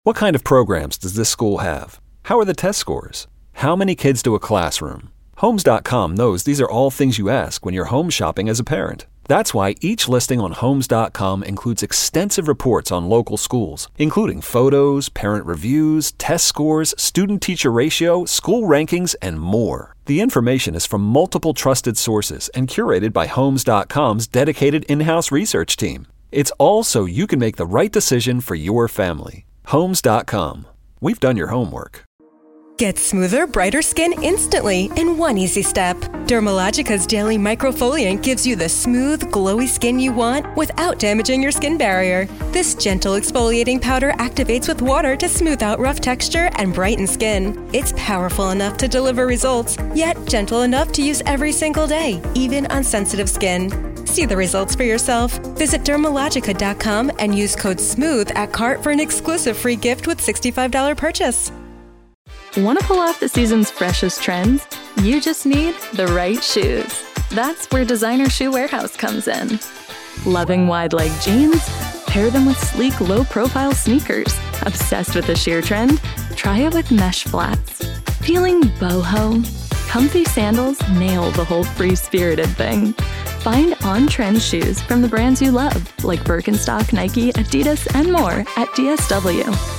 What kind of programs does this school have? How are the test scores? How many kids do a classroom? Homes.com knows these are all things you ask when you're home shopping as a parent. That's why each listing on Homes.com includes extensive reports on local schools, including photos, parent reviews, test scores, student-teacher ratio, school rankings, and more. The information is from multiple trusted sources and curated by Homes.com's dedicated in-house research team. It's all so you can make the right decision for your family. Homes.com. We've done your homework. Get smoother, brighter skin instantly in one easy step. Dermalogica's daily microfoliant gives you the smooth, glowy skin you want without damaging your skin barrier. This gentle exfoliating powder activates with water to smooth out rough texture and brighten skin. It's powerful enough to deliver results, yet gentle enough to use every single day, even on sensitive skin. See the results for yourself. Visit Dermalogica.com and use code SMOOTH at cart for an exclusive free gift with $65 purchase. Want to pull off the season's freshest trends? You just need the right shoes. That's where Designer Shoe Warehouse comes in. Loving wide leg jeans? Pair them with sleek, low-profile sneakers. Obsessed with the sheer trend? Try it with mesh flats. Feeling boho? Comfy sandals nail the whole free-spirited thing. Find on-trend shoes from the brands you love, like Birkenstock, Nike, Adidas, and more at DSW.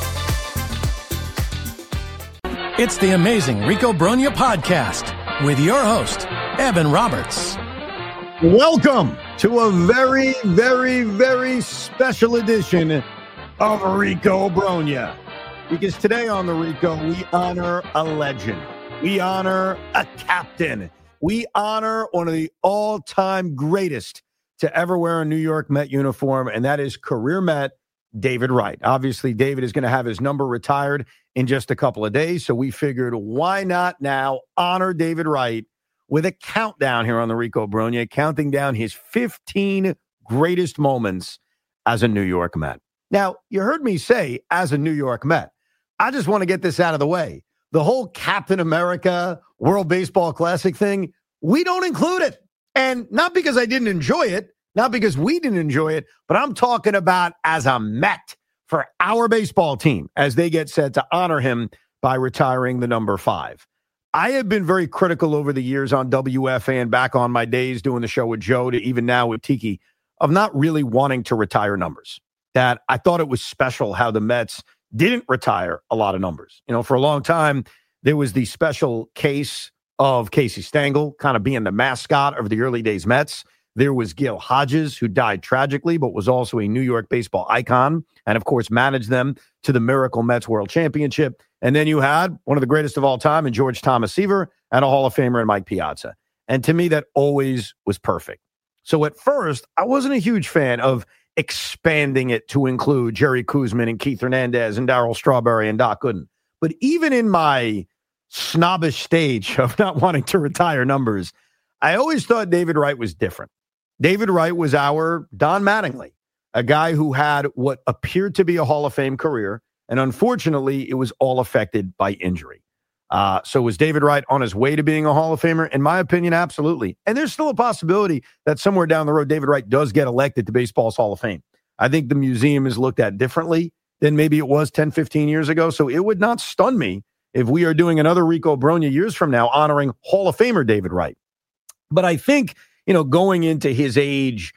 It's the Amazing Rico Brogna podcast with your host, Evan Roberts. Welcome to a very, very, very special edition of Rico Brogna. Because today on the Rico, we honor a legend. We honor a captain. We honor one of the all-time greatest to ever wear a New York Met uniform, and that is career Met David Wright. Obviously, David is going to have his number retired in just a couple of days, so we figured why not now honor David Wright with a countdown here on the Rico Brogna, counting down his 15 greatest moments as a New York Met. Now, you heard me say as a New York Met. I just want to get this out of the way. The whole Captain America World Baseball Classic thing, we don't include it. And not because I didn't enjoy it, not because we didn't enjoy it, but I'm talking about as a Met for our baseball team as they get set to honor him by retiring the number 5. I have been very critical over the years on WFA and back on my days doing the show with Joe to even now with Tiki of not really wanting to retire numbers. That I thought it was special how the Mets didn't retire a lot of numbers. You know, for a long time, there was the special case of Casey Stengel kind of being the mascot of the early days Mets. There was Gil Hodges, who died tragically, but was also a New York baseball icon, and of course managed them to the Miracle Mets World Championship. And then you had one of the greatest of all time in George Thomas Seaver and a Hall of Famer in Mike Piazza. And to me, that always was perfect. So at first, I wasn't a huge fan of expanding it to include Jerry Koosman and Keith Hernandez and Darryl Strawberry and Doc Gooden. But even in my snobbish stage of not wanting to retire numbers, I always thought David Wright was different. David Wright was our Don Mattingly, a guy who had what appeared to be a Hall of Fame career, and unfortunately, it was all affected by injury. So was David Wright on his way to being a Hall of Famer? In my opinion, absolutely. And there's still a possibility that somewhere down the road, David Wright does get elected to baseball's Hall of Fame. I think the museum is looked at differently than maybe it was 10, 15 years ago. So it would not stun me if we are doing another Rico Brogna years from now honoring Hall of Famer David Wright. But I think, you know, going into his age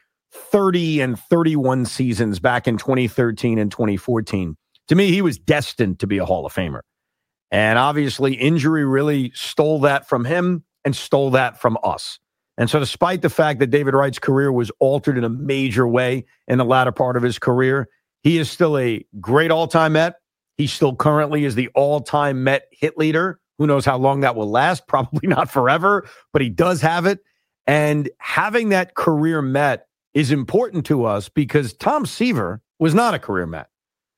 30 and 31 seasons back in 2013 and 2014, to me, he was destined to be a Hall of Famer. And obviously, injury really stole that from him and stole that from us. And so despite the fact that David Wright's career was altered in a major way in the latter part of his career, he is still a great all-time Met. He still currently is the all-time Met hit leader. Who knows how long that will last? Probably not forever, but he does have it. And having that career Met is important to us because Tom Seaver was not a career Met.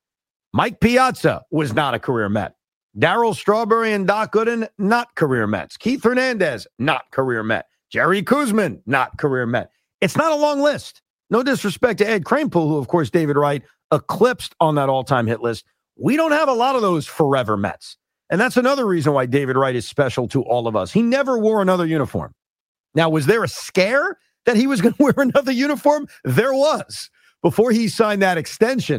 Mike Piazza was not a career Met. Darryl Strawberry and Doc Gooden, not career Mets. Keith Hernandez, not career Met. Jerry Koosman, not career Met. It's not a long list. No disrespect to Ed Kranepool, who, of course, David Wright eclipsed on that all-time hit list. We don't have a lot of those forever Mets. And that's another reason why David Wright is special to all of us. He never wore another uniform. Now, was there a scare that he was going to wear another uniform? There was. Before he signed that extension,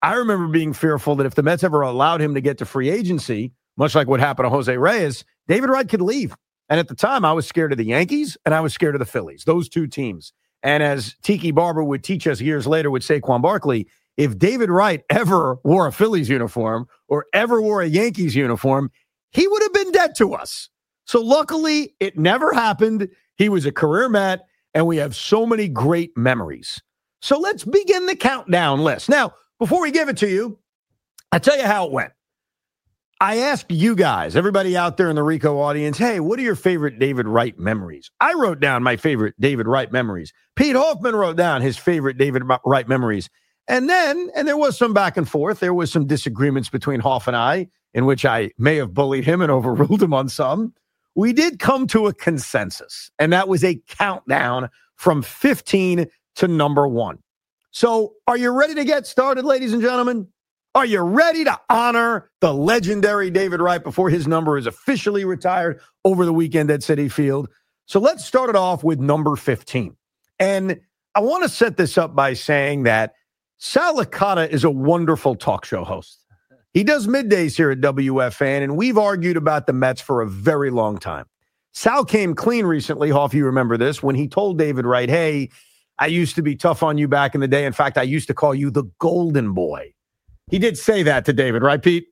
I remember being fearful that if the Mets ever allowed him to get to free agency, much like what happened to Jose Reyes, David Wright could leave. And at the time, I was scared of the Yankees and I was scared of the Phillies, those two teams. And as Tiki Barber would teach us years later with Saquon Barkley, if David Wright ever wore a Phillies uniform or ever wore a Yankees uniform, he would have been dead to us. So luckily, it never happened. He was a career Met, and we have so many great memories. So let's begin the countdown list. Now, before we give it to you, I'll tell you how it went. I asked you guys, everybody out there in the Rico audience, hey, what are your favorite David Wright memories? I wrote down my favorite David Wright memories. Pete Hoffman wrote down his favorite David Wright memories. And there was some back and forth. There was some disagreements between Hoff and I, in which I may have bullied him and overruled him on some. We did come to a consensus, and that was a countdown from 15 to number 1. So are you ready to get started, ladies and gentlemen? Are you ready to honor the legendary David Wright before his number is officially retired over the weekend at Citi Field? So let's start it off with number 15. And I want to set this up by saying that Sal Licata is a wonderful talk show host. He does middays here at WFAN, and we've argued about the Mets for a very long time. Sal came clean recently, Hoff, you remember this, when he told David Wright, hey, I used to be tough on you back in the day. In fact, I used to call you the golden boy. He did say that to David, right, Pete?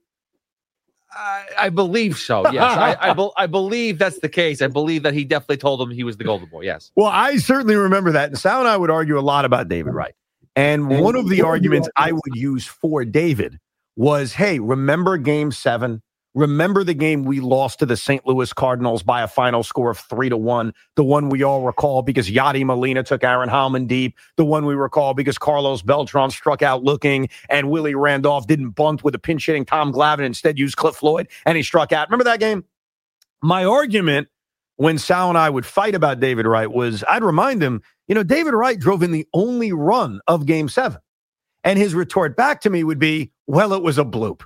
I believe so, yes. I believe that's the case. I believe that he definitely told him he was the golden boy, yes. Well, I certainly remember that. And Sal and I would argue a lot about David Wright. And one of the arguments I would use for David was, hey, remember Game 7? Remember the game we lost to the St. Louis Cardinals by a final score of 3-1, the one we all recall because Yadi Molina took Aaron Heilman deep, the one we recall because Carlos Beltran struck out looking and Willie Randolph didn't bunt with a pinch hitting Tom Glavine, instead used Cliff Floyd, and he struck out. Remember that game? My argument when Sal and I would fight about David Wright was I'd remind him, David Wright drove in the only run of Game 7. And his retort back to me would be, well, it was a bloop.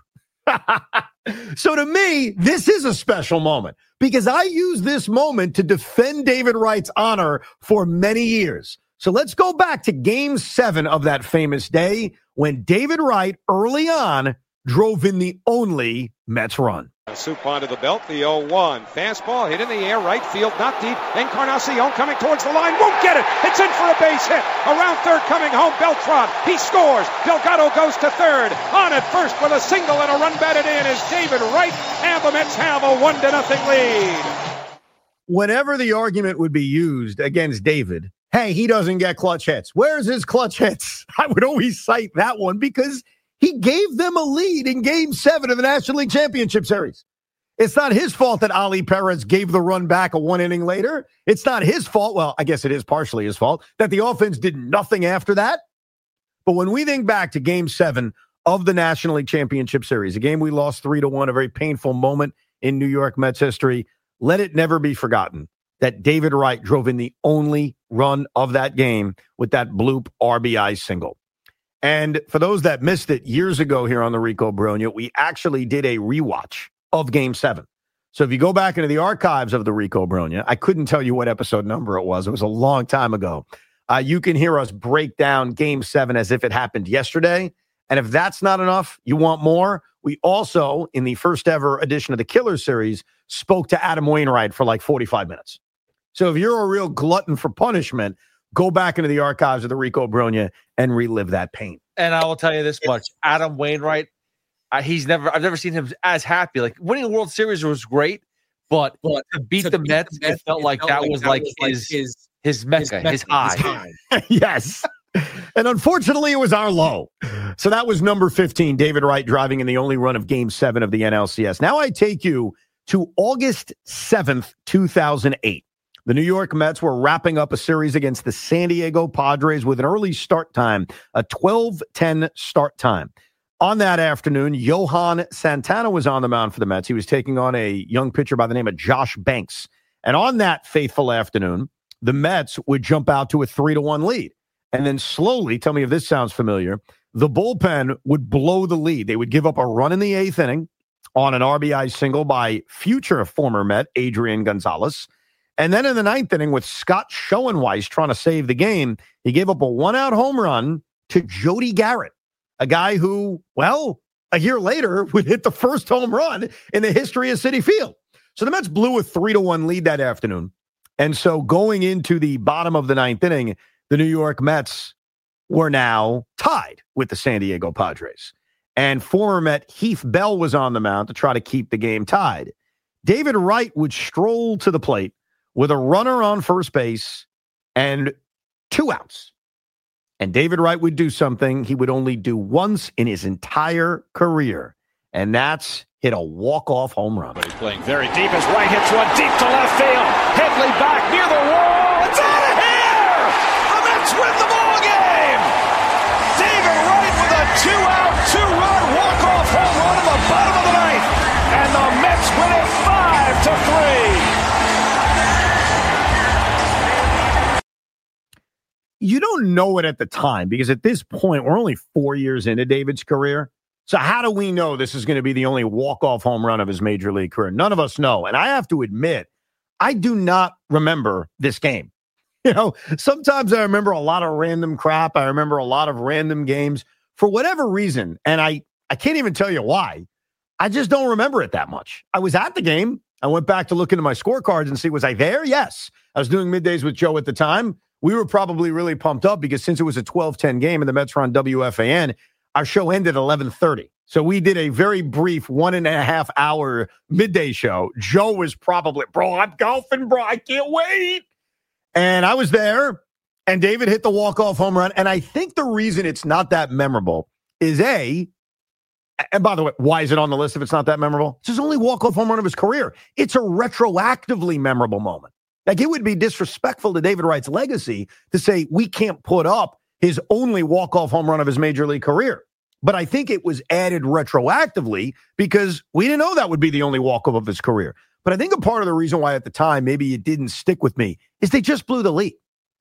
So to me, this is a special moment because I used this moment to defend David Wright's honor for many years. So let's go back to Game 7 of that famous day when David Wright early on drove in the only Mets run. Soup onto the belt, the 0-1. Fastball hit in the air, right field, not deep. Encarnacion coming towards the line, won't get it. It's in for a base hit. Around third, coming home, Beltran. He scores. Delgado goes to third. On at first with a single and a run batted in is David Wright, and the Mets have a 1-0 lead. Whenever the argument would be used against David, hey, he doesn't get clutch hits. Where's his clutch hits? I would always cite that one because he gave them a lead in Game 7 of the National League Championship Series. It's not his fault that Ali Perez gave the run back a 1 inning later. It's not his fault. Well, I guess it is partially his fault that the offense did nothing after that. But when we think back to Game 7 of the National League Championship Series, a game we lost 3-1, a very painful moment in New York Mets history, let it never be forgotten that David Wright drove in the only run of that game with that bloop RBI single. And for those that missed it years ago here on the Rico Brogna, we actually did a rewatch of Game 7. So if you go back into the archives of the Rico Brogna, I couldn't tell you what episode number it was. It was a long time ago. You can hear us break down Game 7 as if it happened yesterday. And if that's not enough, you want more? We also, in the first ever edition of the Killer Series, spoke to Adam Wainwright for like 45 minutes. So if you're a real glutton for punishment, go back into the archives of the Rico Brogna and relive that pain. And I will tell you this much. Adam Wainwright, I've never seen him as happy. Like winning the World Series was great, but to beat the Mets, it felt like that was like his mecca, his high. Yes. And unfortunately, it was our low. So that was number 15, David Wright driving in the only run of Game 7 of the NLCS. Now I take you to August 7th, 2008. The New York Mets were wrapping up a series against the San Diego Padres with an early start time, a 12:10 start time. On that afternoon, Johan Santana was on the mound for the Mets. He was taking on a young pitcher by the name of Josh Banks. And on that fateful afternoon, the Mets would jump out to a 3-1 lead. And then slowly, tell me if this sounds familiar, the bullpen would blow the lead. They would give up a run in the 8th inning on an RBI single by future former Met Adrian Gonzalez. And then in the 9th inning, with Scott Schoenweis trying to save the game, he gave up a 1-out home run to Jody Garrett. a guy who, well, a year later would hit the first home run in the history of Citi Field. So the Mets blew a 3-1 lead that afternoon. And so going into the bottom of the ninth inning, the New York Mets were now tied with the San Diego Padres. And former Met Heath Bell was on the mound to try to keep the game tied. David Wright would stroll to the plate with a runner on first base and 2 outs. And David Wright would do something he would only do once in his entire career, and that's hit a walk-off home run. But he's playing very deep as Wright hits one deep to left field. Headley back near the wall. It's out of here! The Mets win the ball game! David Wright with a 2-out, 2-run walk-off home run in the bottom of the ninth. And the Mets win it 5-3. You don't know it at the time because at this point, we're only 4 years into David's career. So how do we know this is going to be the only walk-off home run of his major league career? None of us know. And I have to admit, I do not remember this game. You know, sometimes I remember a lot of random crap. I remember a lot of random games for whatever reason. And I can't even tell you why. I just don't remember it that much. I was at the game. I went back to look into my scorecards and see, was I there? Yes. I was doing middays with Joe at the time. We were probably really pumped up because since it was a 12-10 game and the Mets were on WFAN, our show ended at 11:30. So we did a very brief 1.5 hour midday show. Joe was probably, bro, I'm golfing, bro. I can't wait. And I was there, and David hit the walk-off home run. And I think the reason it's not that memorable is and by the way, why is it on the list if it's not that memorable? It's his only walk-off home run of his career. It's a retroactively memorable moment. Like, it would be disrespectful to David Wright's legacy to say we can't put up his only walk-off home run of his major league career. But I think it was added retroactively because we didn't know that would be the only walk-off of his career. But I think a part of the reason why at the time maybe it didn't stick with me is they just blew the lead.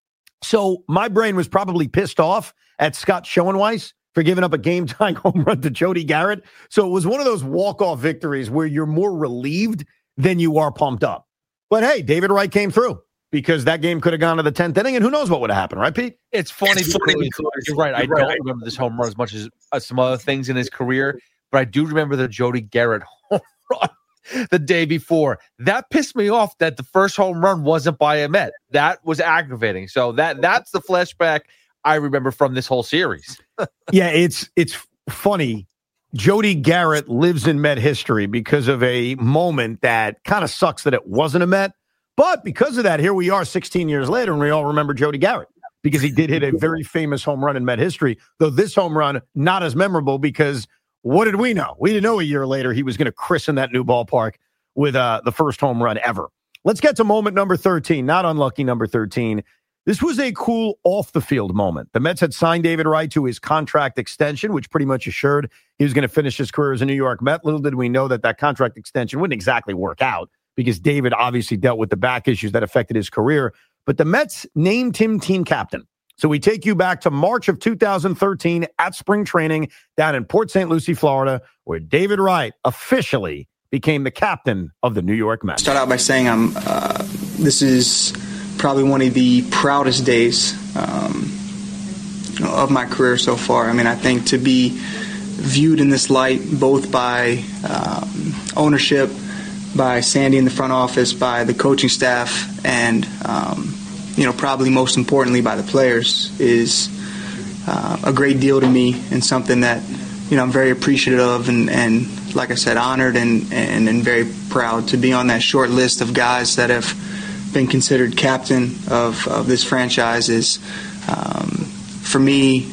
So my brain was probably pissed off at Scott Schoenweiss for giving up a game-tying home run to Jody Garrett. So it was one of those walk-off victories where you're more relieved than you are pumped up. But hey, David Wright came through because that game could have gone to the 10th inning, and who knows what would have happened, right, Pete? It's funny because you're right. I don't remember this home run as much as some other things in his career, but I do remember the Jody Garrett home run the day before. That pissed me off that the first home run wasn't by a Met. That was aggravating. So that's the flashback I remember from this whole series. Yeah, it's funny. Jody Garrett lives in Met history because of a moment that kind of sucks that it wasn't a Met. But because of that, here we are 16 years later, and we all remember Jody Garrett because he did hit a very famous home run in Met history, though this home run, not as memorable because what did we know? We didn't know a year later he was going to christen that new ballpark with the first home run ever. Let's get to moment number 13, not unlucky number 13. This was a cool off-the-field moment. The Mets had signed David Wright to his contract extension, which pretty much assured he was going to finish his career as a New York Met. Little did we know that contract extension wouldn't exactly work out because David obviously dealt with the back issues that affected his career. But the Mets named him team captain. So we take you back to March of 2013 at spring training down in Port St. Lucie, Florida, where David Wright officially became the captain of the New York Mets. Start out by saying this is probably one of the proudest days of my career so far. I mean, I think to be viewed in this light, both by ownership, by Sandy in the front office, by the coaching staff, and probably most importantly by the players, is a great deal to me and something that I'm very appreciative of and like I said, honored and very proud to be on that short list of guys that have been considered captain of this franchise. Is for me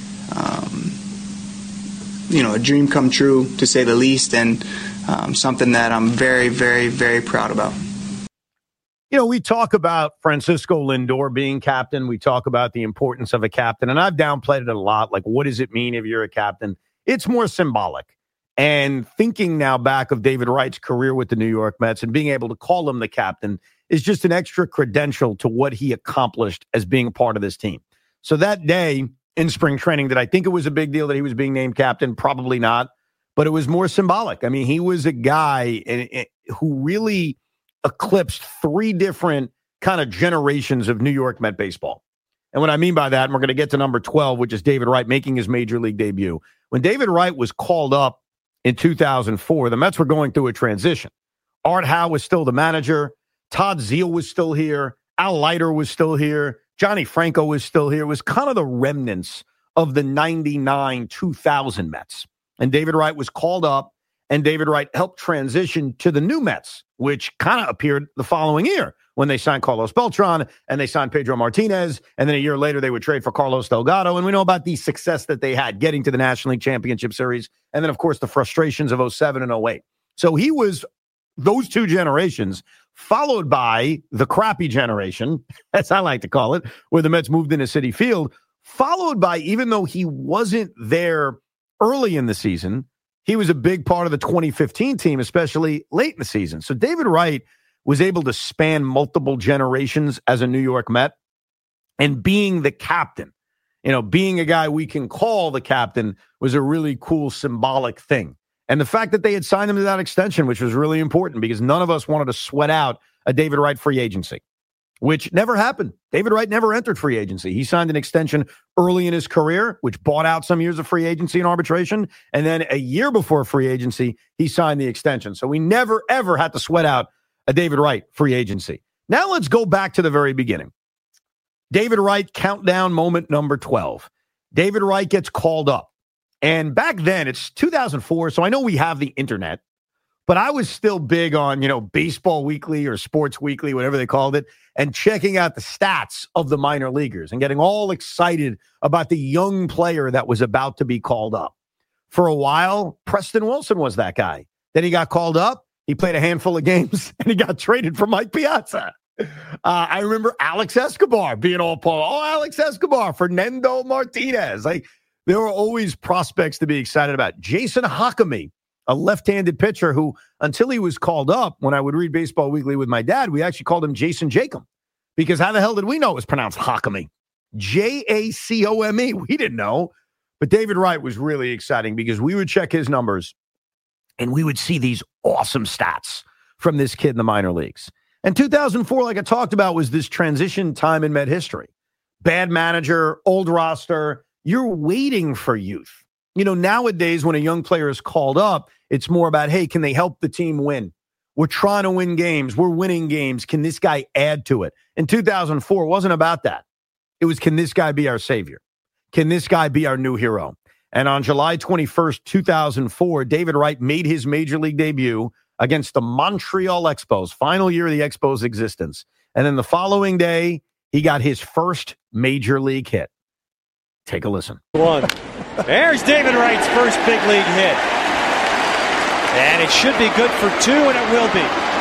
a dream come true, to say the least, and something that I'm very, very, very proud about. We talk about Francisco Lindor being captain. We talk about the importance of a captain, and I've downplayed it a lot. Like, what does it mean if you're a captain? It's more symbolic. And thinking now back of David Wright's career with the New York Mets and being able to call him the captain is just an extra credential to what he accomplished as being a part of this team. So that day in spring training, did I think it was a big deal that he was being named captain? Probably not, but it was more symbolic. I mean, he was a guy who really eclipsed three different kind of generations of New York Met baseball. And what I mean by that, and we're going to get to number 12, which is David Wright making his major league debut. When David Wright was called up in 2004, the Mets were going through a transition. Art Howe was still the manager. Todd Zeile was still here. Al Leiter was still here. Johnny Franco was still here. It was kind of the remnants of the 99-2000 Mets. And David Wright was called up, and David Wright helped transition to the new Mets, which kind of appeared the following year when they signed Carlos Beltran and they signed Pedro Martinez. And then a year later, they would trade for Carlos Delgado. And we know about the success that they had getting to the National League Championship Series. And then, of course, the frustrations of 07 and 08. So he was those two generations, followed by the crappy generation, as I like to call it, where the Mets moved into Citi Field, followed by, even though he wasn't there early in the season, he was a big part of the 2015 team, especially late in the season. So David Wright was able to span multiple generations as a New York Met, and being the captain, being a guy we can call the captain, was a really cool symbolic thing. And the fact that they had signed him to that extension, which was really important because none of us wanted to sweat out a David Wright free agency, which never happened. David Wright never entered free agency. He signed an extension early in his career, which bought out some years of free agency and arbitration. And then a year before free agency, he signed the extension. So we never, ever had to sweat out a David Wright free agency. Now let's go back to the very beginning. David Wright, countdown moment number 12. David Wright gets called up. And back then, it's 2004, so I know we have the internet, but I was still big on, Baseball Weekly or Sports Weekly, whatever they called it, and checking out the stats of the minor leaguers and getting all excited about the young player that was about to be called up. For a while, Preston Wilson was that guy. Then he got called up. He played a handful of games, and he got traded for Mike Piazza. I remember Alex Escobar being all Alex Escobar, Fernando Martinez. There were always prospects to be excited about. Jason Hakami, a left-handed pitcher who, until he was called up, when I would read Baseball Weekly with my dad, we actually called him Jason Jacob. Because how the hell did we know it was pronounced Hakami? Jacome. We didn't know. But David Wright was really exciting because we would check his numbers and we would see these awesome stats from this kid in the minor leagues. And 2004, like I talked about, was this transition time in Met history. Bad manager, old roster. You're waiting for youth. Nowadays, when a young player is called up, it's more about, hey, can they help the team win? We're trying to win games. We're winning games. Can this guy add to it? In 2004, it wasn't about that. It was, can this guy be our savior? Can this guy be our new hero? And on July 21st, 2004, David Wright made his major league debut against the Montreal Expos, final year of the Expos' existence. And then the following day, he got his first major league hit. Take a listen. There's David Wright's first big league hit. And it should be good for 2, and it will be.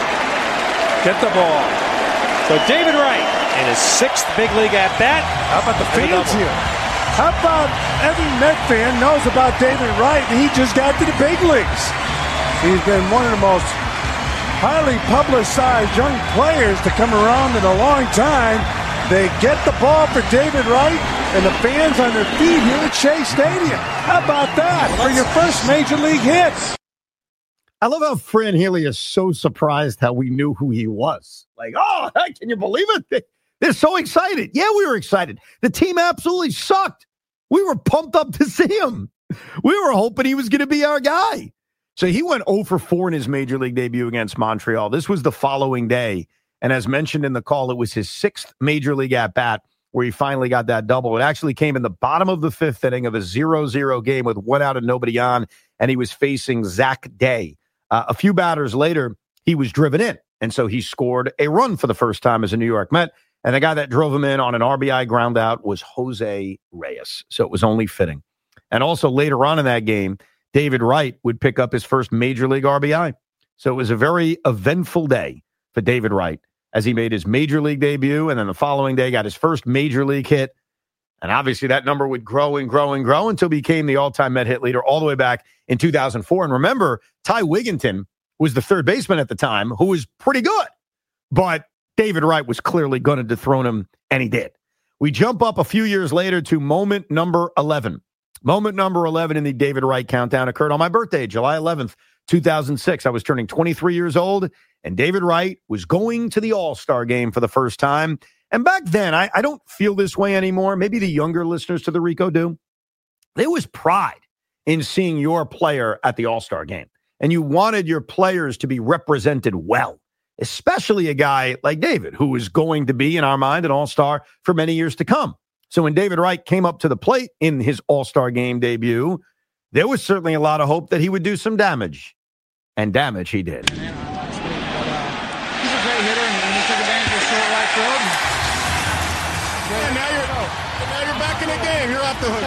Get the ball. So David Wright in his 6th big league at-bat. How about the fans here? How about every Met fan knows about David Wright, and he just got to the big leagues. He's been one of the most highly publicized young players to come around in a long time. They get the ball for David Wright, and the fans on their feet here at Shea Stadium. How about that for your first major league hit? I love how Fran Healy is so surprised how we knew who he was. Can you believe it? They're so excited. Yeah, we were excited. The team absolutely sucked. We were pumped up to see him. We were hoping he was going to be our guy. So he went 0 for 4 in his major league debut against Montreal. This was the following day. And as mentioned in the call, it was his 6th major league at-bat where he finally got that double. It actually came in the bottom of the 5th inning of a 0-0 game with 1 out and nobody on, and he was facing Zach Day. A few batters later, he was driven in, and so he scored a run for the first time as a New York Met, and the guy that drove him in on an RBI ground out was Jose Reyes, so it was only fitting. And also later on in that game, David Wright would pick up his first major league RBI. So it was a very eventful day for David Wright as he made his major league debut, and then the following day got his first major league hit. And obviously that number would grow and grow and grow until he became the all-time Met hit leader all the way back in 2004. And remember, Ty Wigginton was the third baseman at the time who was pretty good. But David Wright was clearly going to dethrone him, and he did. We jump up a few years later to moment number 11. Moment number 11 in the David Wright countdown occurred on my birthday, July 11th, 2006. I was turning 23 years old, and David Wright was going to the All-Star game for the first time. And back then, I don't feel this way anymore. Maybe the younger listeners to the Rico do. There was pride in seeing your player at the All-Star game. And you wanted your players to be represented well, especially a guy like David, who is going to be, in our mind, an All-Star for many years to come. So when David Wright came up to the plate in his All-Star game debut, there was certainly a lot of hope that he would do some damage. And damage he did. He's a great hitter, and he took advantage of the short right field. Now you're back in the game. You're off the hook,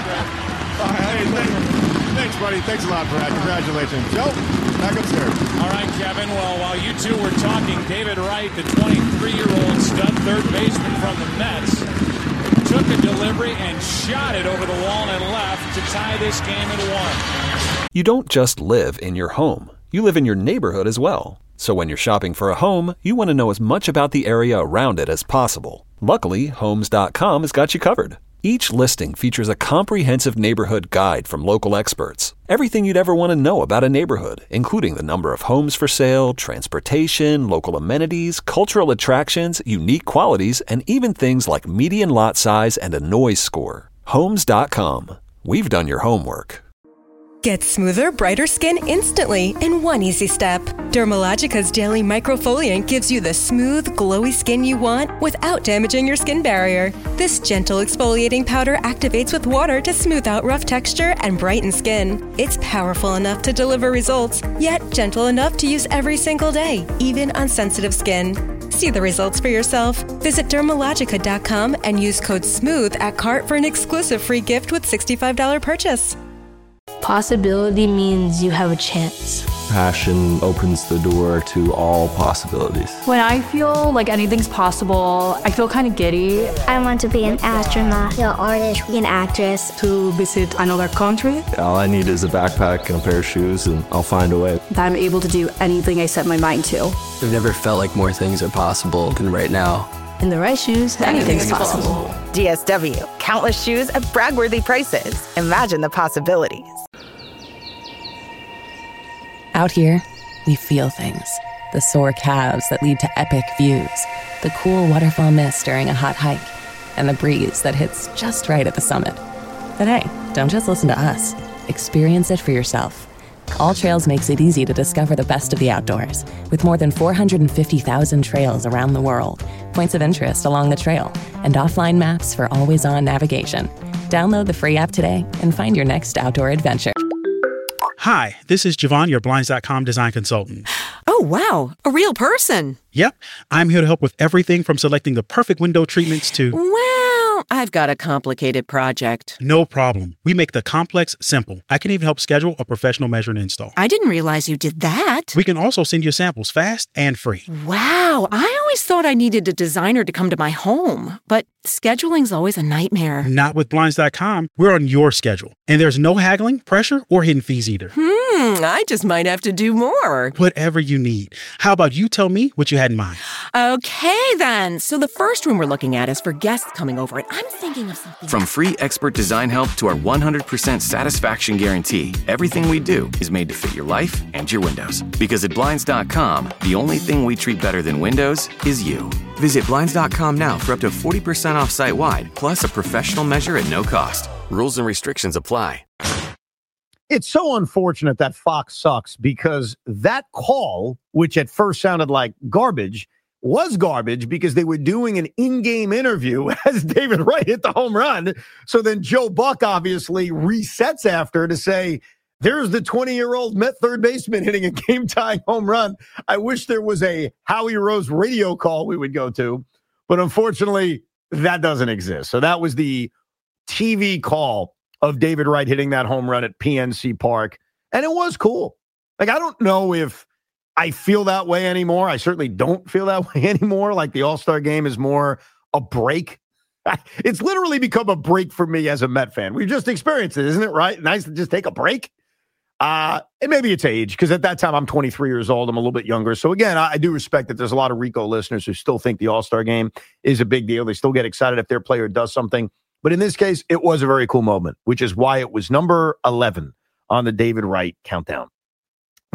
man. Thanks, buddy. Thanks a lot, Brad. Congratulations. Joe, back upstairs. All right, Kevin. Well, while you two were talking, David Wright, the 23-year-old stud third baseman from the Mets, took a delivery and shot it over the wall and left to tie this game at 1. You don't just live in your home. You live in your neighborhood as well. So when you're shopping for a home, you want to know as much about the area around it as possible. Luckily, Homes.com has got you covered. Each listing features a comprehensive neighborhood guide from local experts. Everything you'd ever want to know about a neighborhood, including the number of homes for sale, transportation, local amenities, cultural attractions, unique qualities, and even things like median lot size and a noise score. Homes.com. We've done your homework. Get smoother, brighter skin instantly in one easy step. Dermalogica's Daily Microfoliant gives you the smooth, glowy skin you want without damaging your skin barrier. This gentle exfoliating powder activates with water to smooth out rough texture and brighten skin. It's powerful enough to deliver results, yet gentle enough to use every single day, even on sensitive skin. See the results for yourself. Visit Dermalogica.com and use code SMOOTH at cart for an exclusive free gift with $65 purchase. Possibility means you have a chance. Passion opens the door to all possibilities. When I feel like anything's possible, I feel kind of giddy. I want to be an astronaut, an artist, an actress. To visit another country. All I need is a backpack and a pair of shoes, and I'll find a way. That I'm able to do anything I set my mind to. I've never felt like more things are possible than right now. In the right shoes, anything's possible. DSW. Countless shoes at brag-worthy prices. Imagine the possibilities. Out here, we feel things. The sore calves that lead to epic views. The cool waterfall mist during a hot hike. And the breeze that hits just right at the summit. But hey, don't just listen to us. Experience it for yourself. All Trails makes it easy to discover the best of the outdoors, with more than 450,000 trails around the world, points of interest along the trail, and offline maps for always-on navigation. Download the free app today and find your next outdoor adventure. Hi, this is Javon, your Blinds.com design consultant. Oh, wow, a real person. Yep, I'm here to help with everything from selecting the perfect window treatments to... Well, I've got a complicated project. No problem. We make the complex simple. I can even help schedule a professional measure and install. I didn't realize you did that. We can also send you samples fast and free. Wow, I always thought I needed a designer to come to my home, but scheduling's always a nightmare. Not with Blinds.com. We're on your schedule. And there's no haggling, pressure, or hidden fees either. I just might have to do more. Whatever you need. How about you tell me what you had in mind? Okay, then. So the first room we're looking at is for guests coming over, and I'm thinking of something. From free expert design help to our 100% satisfaction guarantee, everything we do is made to fit your life and your windows. Because at Blinds.com, the only thing we treat better than windows is you. Visit Blinds.com now for up to 40% off site-wide, plus a professional measure at no cost. Rules and restrictions apply. It's so unfortunate that Fox sucks because that call, which at first sounded like garbage, was garbage because they were doing an in-game interview as David Wright hit the home run. So then Joe Buck obviously resets after to say, there's the 20-year-old Met third baseman hitting a game-tying home run. I wish there was a Howie Rose radio call we would go to, but unfortunately, that doesn't exist. So that was the TV call of David Wright hitting that home run at PNC Park. And it was cool. Like, I don't know if I feel that way anymore. I certainly don't feel that way anymore. Like, the All-Star game is more a break. It's literally become a break for me as a Met fan. We've just experienced it, isn't it, right? Nice to just take a break. And maybe it's age, because at that time I'm 23 years old. I'm a little bit younger. So again, I do respect that there's a lot of Rico listeners who still think the All-Star game is a big deal. They still get excited if their player does something. But in this case, it was a very cool moment, which is why it was number 11 on the David Wright countdown.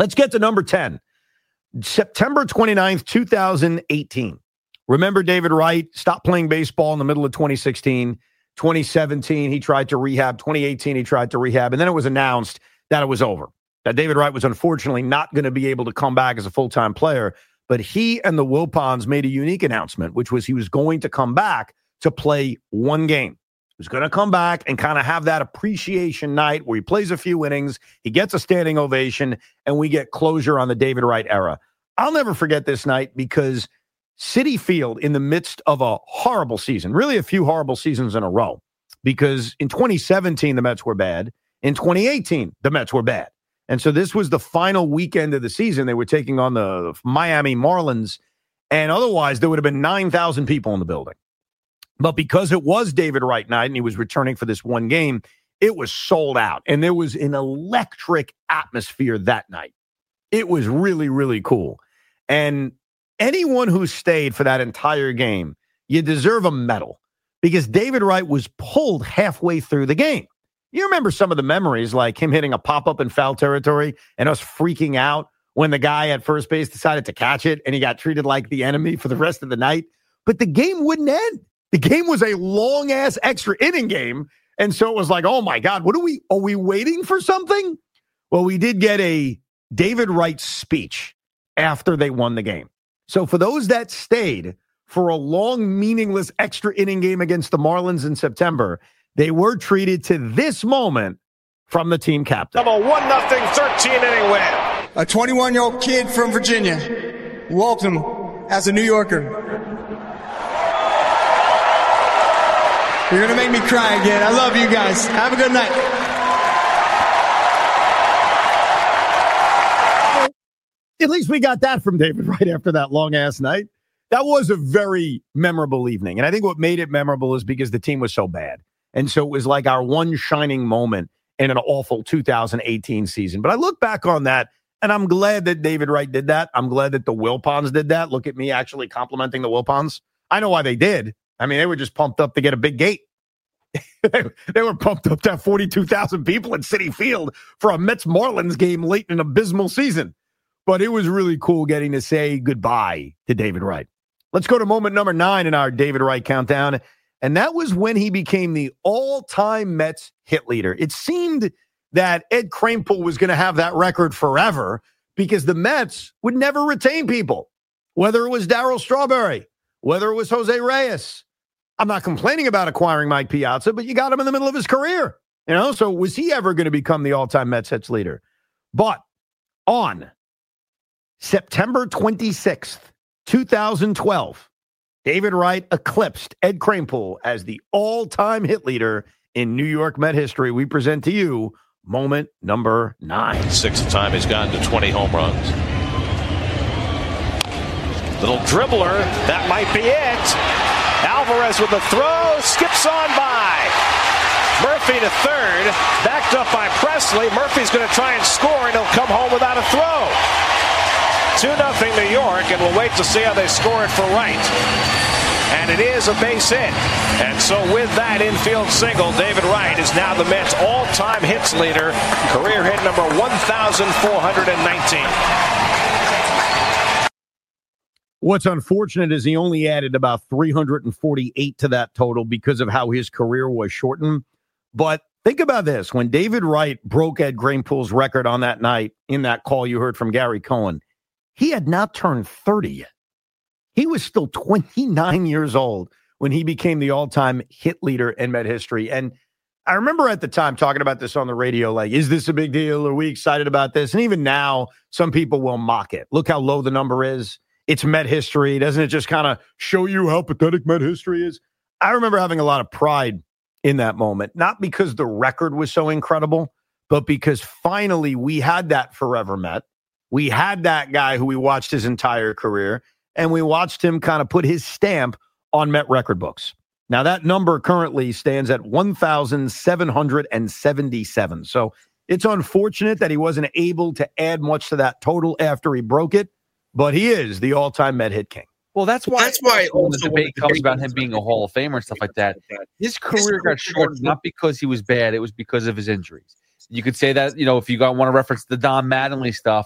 Let's get to number 10. September 29th, 2018. Remember David Wright stopped playing baseball in the middle of 2016. 2017, he tried to rehab. 2018, he tried to rehab. And then it was announced that it was over. That David Wright was unfortunately not going to be able to come back as a full-time player. But he and the Wilpons made a unique announcement, which was he was going to come back to play one game. He was going to come back and kind of have that appreciation night where he plays a few innings, he gets a standing ovation, and we get closure on the David Wright era. I'll never forget this night because Citi Field, in the midst of a horrible season, really a few horrible seasons in a row, because in 2017, the Mets were bad. In 2018, the Mets were bad. And so this was the final weekend of the season. They were taking on the Miami Marlins, and otherwise there would have been 9,000 people in the building. But because it was David Wright night and he was returning for this one game, it was sold out. And there was an electric atmosphere that night. It was really, really cool. And anyone who stayed for that entire game, you deserve a medal because David Wright was pulled halfway through the game. You remember some of the memories, like him hitting a pop-up in foul territory and us freaking out when the guy at first base decided to catch it and he got treated like the enemy for the rest of the night. But the game wouldn't end. The game was a long-ass extra inning game. And so it was like, oh, my God, are we waiting for something? Well, we did get a David Wright speech after they won the game. So for those that stayed for a long, meaningless extra inning game against the Marlins in September, they were treated to this moment from the team captain. A 1-0 13-inning win. A 21-year-old kid from Virginia. Welcome as a New Yorker. You're going to make me cry again. I love you guys. Have a good night. At least we got that from David Wright after that long-ass night. That was a very memorable evening. And I think what made it memorable is because the team was so bad. And so it was like our one shining moment in an awful 2018 season. But I look back on that, and I'm glad that David Wright did that. I'm glad that the Wilpons did that. Look at me actually complimenting the Wilpons. I know why they did. I mean, they were just pumped up to get a big gate. They were pumped up to have 42,000 people at Citi Field for a Mets-Marlins game late in an abysmal season. But it was really cool getting to say goodbye to David Wright. Let's go to moment number 9 in our David Wright countdown. And that was when he became the all-time Mets hit leader. It seemed that Ed Kranepool was going to have that record forever because the Mets would never retain people, whether it was Darryl Strawberry, whether it was Jose Reyes. I'm not complaining about acquiring Mike Piazza, but you got him in the middle of his career. So was he ever going to become the all-time Mets hits leader? But on September 26th, 2012, David Wright eclipsed Ed Kranepool as the all-time hit leader in New York Met history. We present to you moment number 9. Sixth time he's gotten to 20 home runs. Little dribbler, that might be it. Alvarez with a throw, skips on by. Murphy to third, backed up by Presley. Murphy's going to try and score, and he'll come home without a throw. 2-0 New York, and we'll wait to see how they score it for Wright. And it is a base hit. And so with that infield single, David Wright is now the Mets' all-time hits leader, career hit number 1,419. What's unfortunate is he only added about 348 to that total because of how his career was shortened. But think about this. When David Wright broke Ed Kranepool's record on that night in that call you heard from Gary Cohen, he had not turned 30 yet. He was still 29 years old when he became the all-time hit leader in Met history. And I remember at the time talking about this on the radio, like, is this a big deal? Are we excited about this? And even now, some people will mock it. Look how low the number is. It's Met history. Doesn't it just kind of show you how pathetic Met history is? I remember having a lot of pride in that moment, not because the record was so incredible, but because finally we had that forever Met. We had that guy who we watched his entire career, and we watched him kind of put his stamp on Met record books. Now, that number currently stands at 1,777. So it's unfortunate that he wasn't able to add much to that total after he broke it, but he is the all-time Met hit king. Well, that's why the debate comes about him being a Hall of Famer and stuff like that. His career got short not because he was bad, it was because of his injuries. You could say that, if you want to reference the Don Mattingly stuff,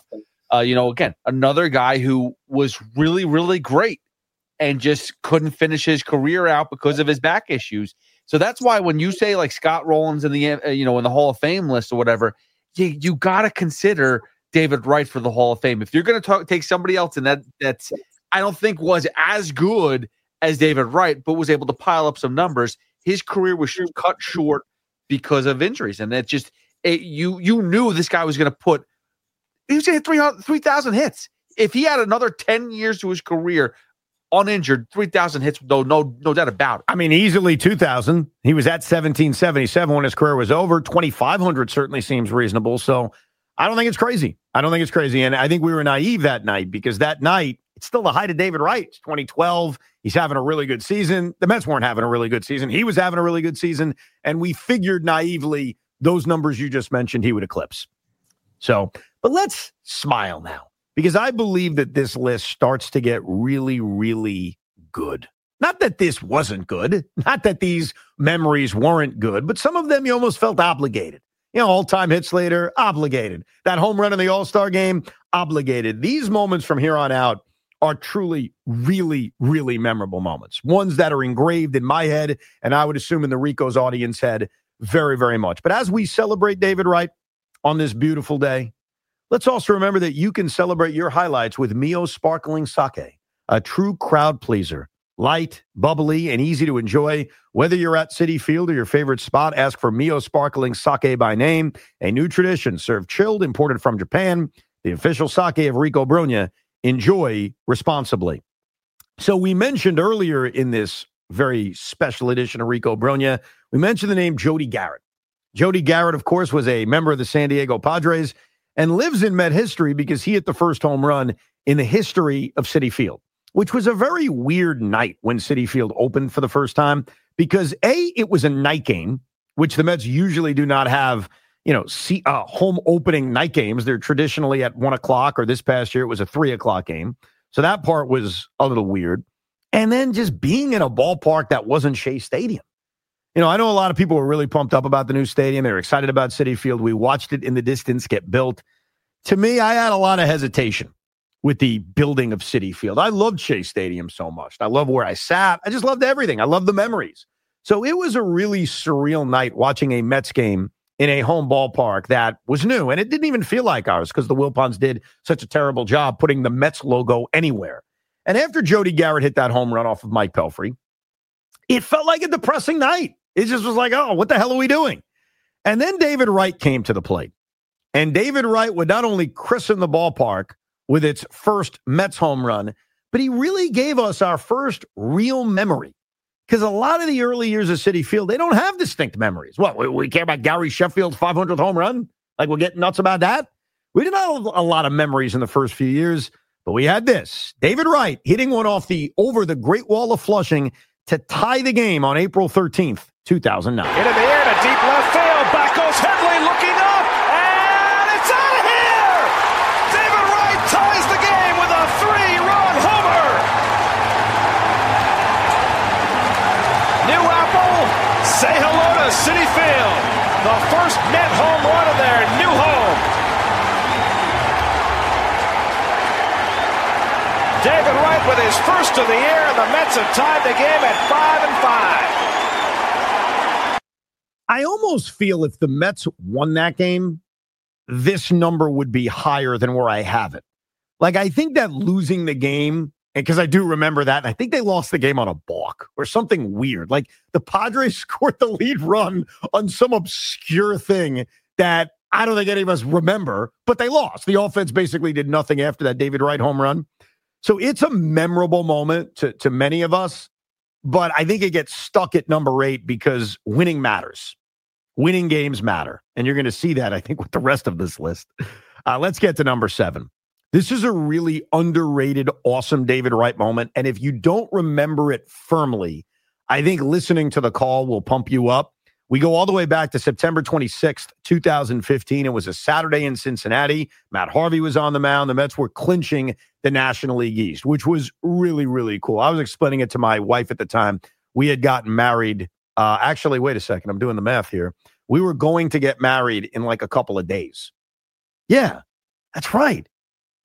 Again, another guy who was really, really great and just couldn't finish his career out because of his back issues. So that's why when you say like Scott Rolen's in the in the Hall of Fame list or whatever, you got to consider David Wright for the Hall of Fame. If you're going to take somebody else, and that's I don't think was as good as David Wright, but was able to pile up some numbers, his career was cut short because of injuries, and that just you knew this guy was going to put. He was going to hit 3,000 hits. If he had another 10 years to his career uninjured, 3,000 hits, no doubt about it. I mean, easily 2,000. He was at 1,777 when his career was over. 2,500 certainly seems reasonable. So I don't think it's crazy. And I think we were naive that night because that night, it's still the height of David Wright. It's 2012. He's having a really good season. The Mets weren't having a really good season. He was having a really good season. And we figured naively those numbers you just mentioned he would eclipse. So, but let's smile now because I believe that this list starts to get really, really good. Not that this wasn't good, not that these memories weren't good, but some of them you almost felt obligated. All-time hits later, obligated. That home run in the All-Star game, obligated. These moments from here on out are truly, really, really memorable moments. Ones that are engraved in my head, and I would assume in the Rico's audience head very, very much. But as we celebrate David Wright on this beautiful day, let's also remember that you can celebrate your highlights with Mio Sparkling Sake, a true crowd pleaser. Light, bubbly, and easy to enjoy. Whether you're at Citi Field or your favorite spot, ask for Mio Sparkling Sake by name. A new tradition, served chilled, imported from Japan. The official sake of Rico Brogna. Enjoy responsibly. So we mentioned earlier in this very special edition of Rico Brogna, we mentioned the name Jody Garrett. Jody Garrett, of course, was a member of the San Diego Padres and lives in Met history because he hit the first home run in the history of Citi Field, which was a very weird night when Citi Field opened for the first time because, A, it was a night game, which the Mets usually do not have, home opening night games. They're traditionally at 1 o'clock, or this past year it was a 3 o'clock game. So that part was a little weird. And then just being in a ballpark that wasn't Shea Stadium. I know a lot of people were really pumped up about the new stadium. They were excited about Citi Field. We watched it in the distance get built. To me, I had a lot of hesitation with the building of Citi Field. I loved Shea Stadium so much. I love where I sat. I just loved everything. I loved the memories. So it was a really surreal night watching a Mets game in a home ballpark that was new. And it didn't even feel like ours because the Wilpons did such a terrible job putting the Mets logo anywhere. And after Jody Garrett hit that home run off of Mike Pelfrey, it felt like a depressing night. It just was like, oh, what the hell are we doing? And then David Wright came to the plate. And David Wright would not only christen the ballpark with its first Mets home run, but he really gave us our first real memory. Because a lot of the early years of Citi Field, they don't have distinct memories. What, we care about Gary Sheffield's 500th home run? Like we're getting nuts about that? We didn't have a lot of memories in the first few years, but we had this. David Wright hitting one over the Great Wall of Flushing to tie the game on April 13th, 2009. Into the air to deep left field. Back goes Headley looking up. And it's out of here! David Wright ties the game with a 3-run homer. New Apple, say hello to Citi Field. The first Met home run of their new home. David Wright with his first of the year, and the Mets have tied the game at 5-5. I almost feel if the Mets won that game, this number would be higher than where I have it. Like, I think that losing the game, and because I do remember that, and I think they lost the game on a balk or something weird. Like, the Padres scored the lead run on some obscure thing that I don't think any of us remember, but they lost. The offense basically did nothing after that David Wright home run. So it's a memorable moment to many of us, but I think it gets stuck at number 8 because winning matters. Winning games matter. And you're going to see that, I think, with the rest of this list. Let's get to number 7. This is a really underrated, awesome David Wright moment. And if you don't remember it firmly, I think listening to the call will pump you up. We go all the way back to September 26th, 2015. It was a Saturday in Cincinnati. Matt Harvey was on the mound. The Mets were clinching the National League East, which was really, really cool. I was explaining it to my wife at the time. We had gotten married. Actually, wait a second. I'm doing the math here. We were going to get married in like a couple of days. Yeah, that's right.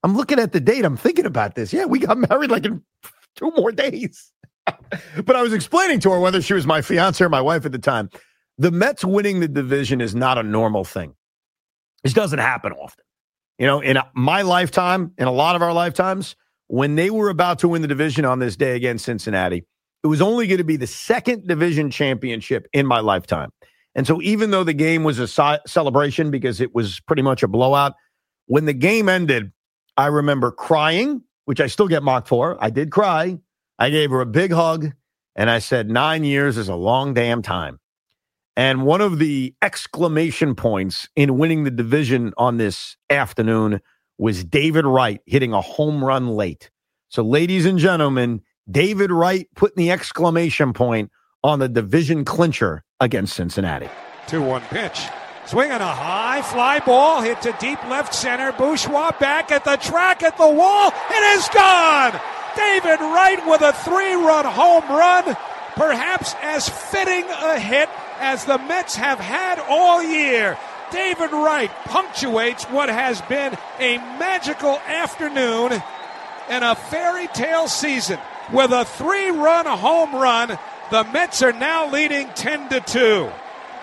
I'm looking at the date. I'm thinking about this. Yeah, we got married like in 2 more days. But I was explaining to her, whether she was my fiance or my wife at the time, the Mets winning the division is not a normal thing. This doesn't happen often. You know, in my lifetime, in a lot of our lifetimes, when they were about to win the division on this day against Cincinnati, it was only going to be the second division championship in my lifetime. And so even though the game was a celebration because it was pretty much a blowout, when the game ended, I remember crying, which I still get mocked for. I did cry. I gave her a big hug, and I said, 9 years is a long damn time. And one of the exclamation points in winning the division on this afternoon was David Wright hitting a home run late. So, ladies and gentlemen, David Wright putting the exclamation point on the division clincher against Cincinnati. 2-1 pitch. Swinging a high fly ball, hit to deep left center. Bourgeois back at the track, at the wall. It is gone! David Wright with a 3-run home run. Perhaps as fitting a hit as the Mets have had all year. David Wright punctuates what has been a magical afternoon and a fairy tale season. With a 3-run home run, the Mets are now leading 10-2.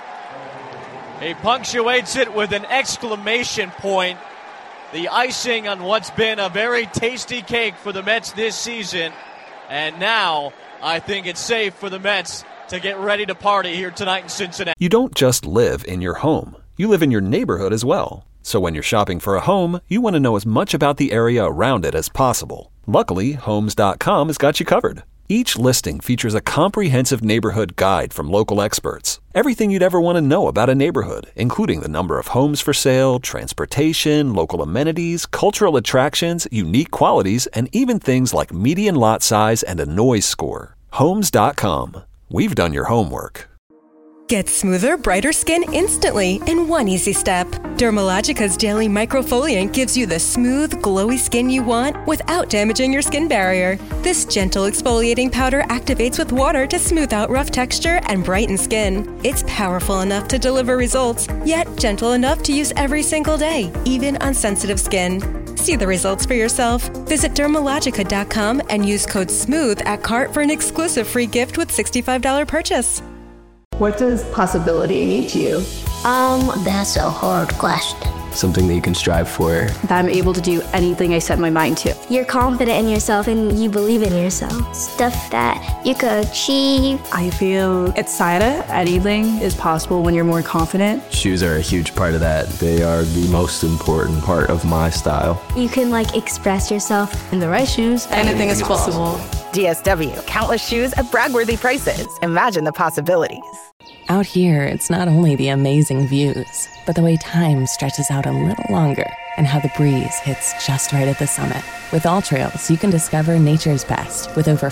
He punctuates it with an exclamation point. The icing on what's been a very tasty cake for the Mets this season. And now I think it's safe for the Mets to get ready to party here tonight in Cincinnati. You don't just live in your home. You live in your neighborhood as well. So when you're shopping for a home, you want to know as much about the area around it as possible. Luckily, Homes.com has got you covered. Each listing features a comprehensive neighborhood guide from local experts. Everything you'd ever want to know about a neighborhood, including the number of homes for sale, transportation, local amenities, cultural attractions, unique qualities, and even things like median lot size and a noise score. Homes.com. We've done your homework. Get smoother, brighter skin instantly in one easy step. Dermalogica's Daily Microfoliant gives you the smooth, glowy skin you want without damaging your skin barrier. This gentle exfoliating powder activates with water to smooth out rough texture and brighten skin. It's powerful enough to deliver results, yet gentle enough to use every single day, even on sensitive skin. See the results for yourself. Visit Dermalogica.com and use code SMOOTH at cart for an exclusive free gift with $65 purchase. What does possibility mean to you? That's a hard question. Something that you can strive for. That I'm able to do anything I set my mind to. You're confident in yourself and you believe in yourself. Stuff that you could achieve. I feel excited. Anything is possible when you're more confident. Shoes are a huge part of that. They are the most important part of my style. You can express yourself. In the right shoes, anything is possible. DSW, countless shoes at brag-worthy prices. Imagine the possibilities. Out here, it's not only the amazing views, but the way time stretches out a little longer and how the breeze hits just right at the summit. With AllTrails, you can discover nature's best with over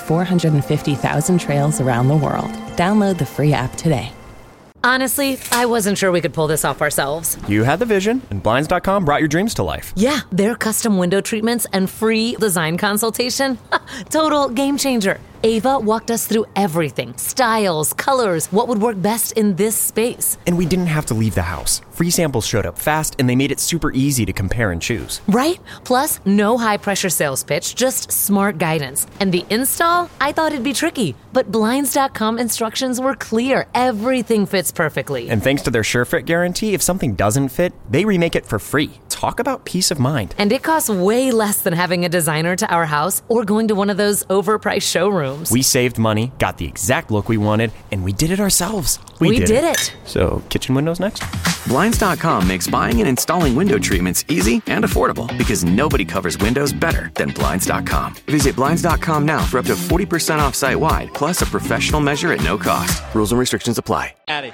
450,000 trails around the world. Download the free app today. Honestly, I wasn't sure we could pull this off ourselves. You had the vision, and Blinds.com brought your dreams to life. Yeah, their custom window treatments and free design consultation. Total game changer. Ava walked us through everything. Styles, colors, what would work best in this space. And we didn't have to leave the house. Free samples showed up fast, and they made it super easy to compare and choose. Right? Plus, no high-pressure sales pitch, just smart guidance. And the install? I thought it'd be tricky, but Blinds.com instructions were clear. Everything fits perfectly. And thanks to their SureFit guarantee, if something doesn't fit, they remake it for free. Talk about peace of mind. And it costs way less than having a designer to our house or going to one of those overpriced showrooms. We saved money, got the exact look we wanted, and we did it ourselves. We did it. So, kitchen windows next? Blinds.com makes buying and installing window treatments easy and affordable because nobody covers windows better than Blinds.com. Visit Blinds.com now for up to 40% off site-wide, plus a professional measure at no cost. Rules and restrictions apply. Addy.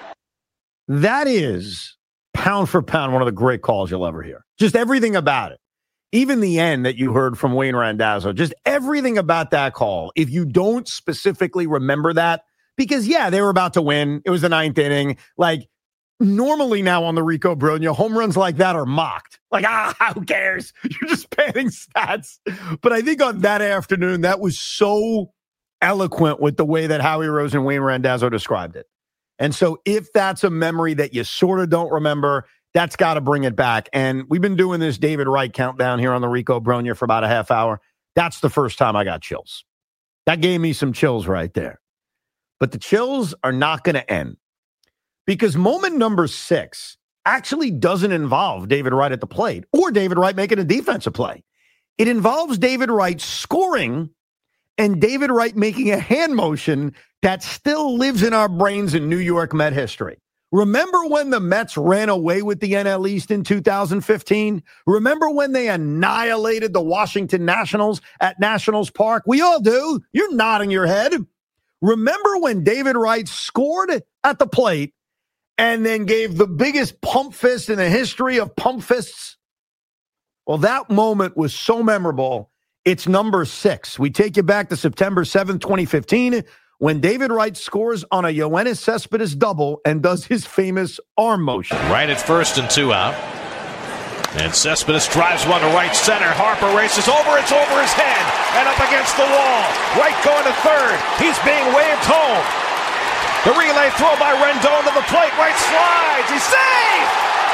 That is, pound for pound, one of the great calls you'll ever hear. Just everything about it. Even the end that you heard from Wayne Randazzo, just everything about that call. If you don't specifically remember that, because, yeah, they were about to win. It was the 9th inning. Normally now on the Rico Brogna, home runs like that are mocked. Who cares? You're just padding stats. But I think on that afternoon, that was so eloquent with the way that Howie Rose and Wayne Randazzo described it. And so if that's a memory that you sort of don't remember, That's got to bring it back. And we've been doing this David Wright countdown here on the Rico Brogna for about a half hour. That's the first time I got chills. That gave me some chills right there. But the chills are not going to end because moment number 6 actually doesn't involve David Wright at the plate or David Wright making a defensive play. It involves David Wright scoring and David Wright making a hand motion that still lives in our brains in New York Met history. Remember when the Mets ran away with the NL East in 2015? Remember when they annihilated the Washington Nationals at Nationals Park? We all do. You're nodding your head. Remember when David Wright scored at the plate and then gave the biggest pump fist in the history of pump fists? Well, that moment was so memorable. It's number 6. We take you back to September 7th, 2015, when David Wright scores on a Yoenis Cespedes double and does his famous arm motion. Right at first and 2 out. And Cespedes drives one to right center. Harper races over. It's over his head and up against the wall. Wright going to third. He's being waved home. The relay throw by Rendon to the plate. Wright slides. He's safe!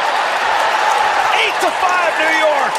8-5 New York.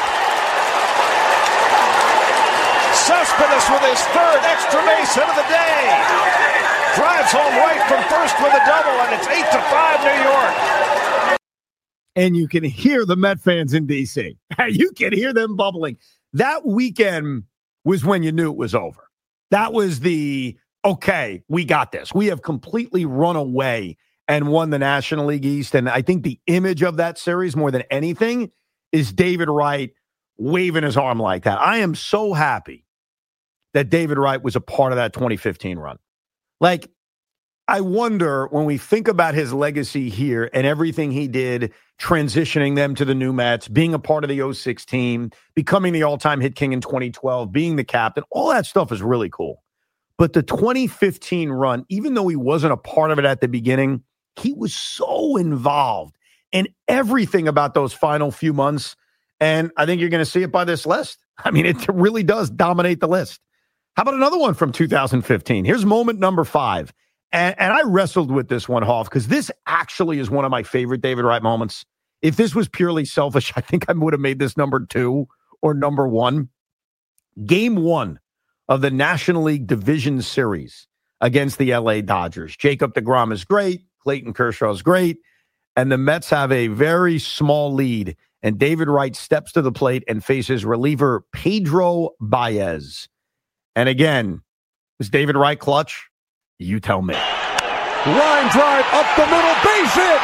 Cespedes with his third extra base hit of the day. Drives home Wright from first with a double, and it's 8-5 New York. And you can hear the Met fans in D.C. You can hear them bubbling. That weekend was when you knew it was over. That was the, okay, we got this. We have completely run away and won the National League East. And I think the image of that series more than anything is David Wright waving his arm like that. I am so happy that David Wright was a part of that 2015 run. Like, I wonder when we think about his legacy here and everything he did, transitioning them to the new Mets, being a part of the 06 team, becoming the all-time hit king in 2012, being the captain, all that stuff is really cool. But the 2015 run, even though he wasn't a part of it at the beginning, he was so involved in everything about those final few months. And I think you're going to see it by this list. I mean, it really does dominate the list. How about another one from 2015? Here's moment number 5. And I wrestled with this one, Hoff, because this actually is one of my favorite David Wright moments. If this was purely selfish, I think I would have made this number 2 or number 1. Game 1 of the National League Division Series against the LA Dodgers. Jacob deGrom is great. Clayton Kershaw is great. And the Mets have a very small lead. And David Wright steps to the plate and faces reliever Pedro Baez. And again, was David Wright clutch? You tell me. Line drive up the middle, base hit.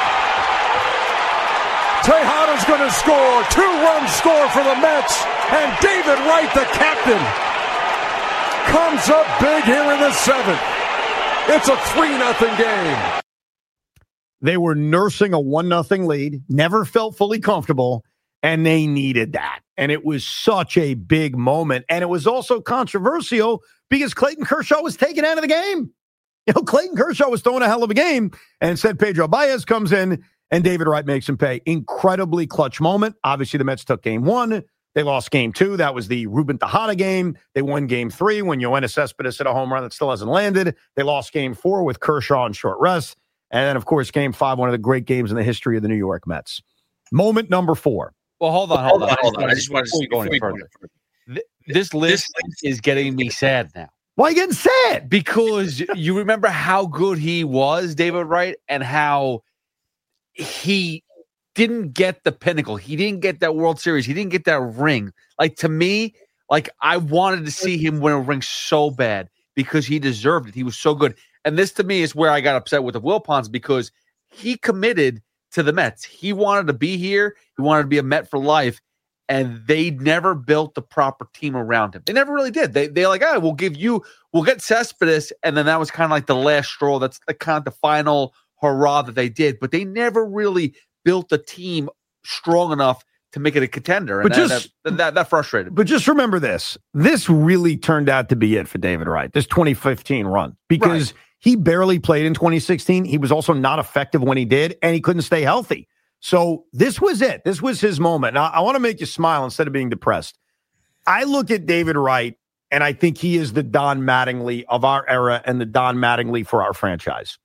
Tejada's going to score. 2-run score for the Mets. And David Wright, the captain, comes up big here in the 7th. It's a 3-0 game. They were nursing a 1-0 lead, never felt fully comfortable, and they needed that. And it was such a big moment. And it was also controversial because Clayton Kershaw was taken out of the game. You know, Clayton Kershaw was throwing a hell of a game, and instead Pedro Baez comes in and David Wright makes him pay. Incredibly clutch moment. Obviously, the Mets took game 1. They lost game 2. That was the Ruben Tejada game. They won game 3 when Yoenis Cespedes hit a home run that still hasn't landed. They lost game 4 with Kershaw on short rest. And then, of course, game 5, one of the great games in the history of the New York Mets. Moment number 4. Well, hold on. I just want to see going further. This list is getting me sad now. Why are you getting sad? Because you remember how good he was, David Wright, and how he didn't get the pinnacle. He didn't get that World Series. He didn't get that ring. Like, to me, like, I wanted to see him win a ring so bad because he deserved it. He was so good. And this, to me, is where I got upset with the Wilpons because he committed to the Mets. He wanted to be here. He wanted to be a Met for life. And they never built the proper team around him. They never really did. They're like, oh, we'll get Cespedes. And then that was kind of like the last straw. That's kind of the final hurrah that they did. But they never really built the team strong enough to make it a contender. And that frustrated me. But just remember this. This really turned out to be it for David Wright, this 2015 run. Because he barely played in 2016. He was also not effective when he did, and he couldn't stay healthy. So this was it. This was his moment. Now, I want to make you smile instead of being depressed. I look at David Wright, and I think he is the Don Mattingly of our era and the Don Mattingly for our franchise.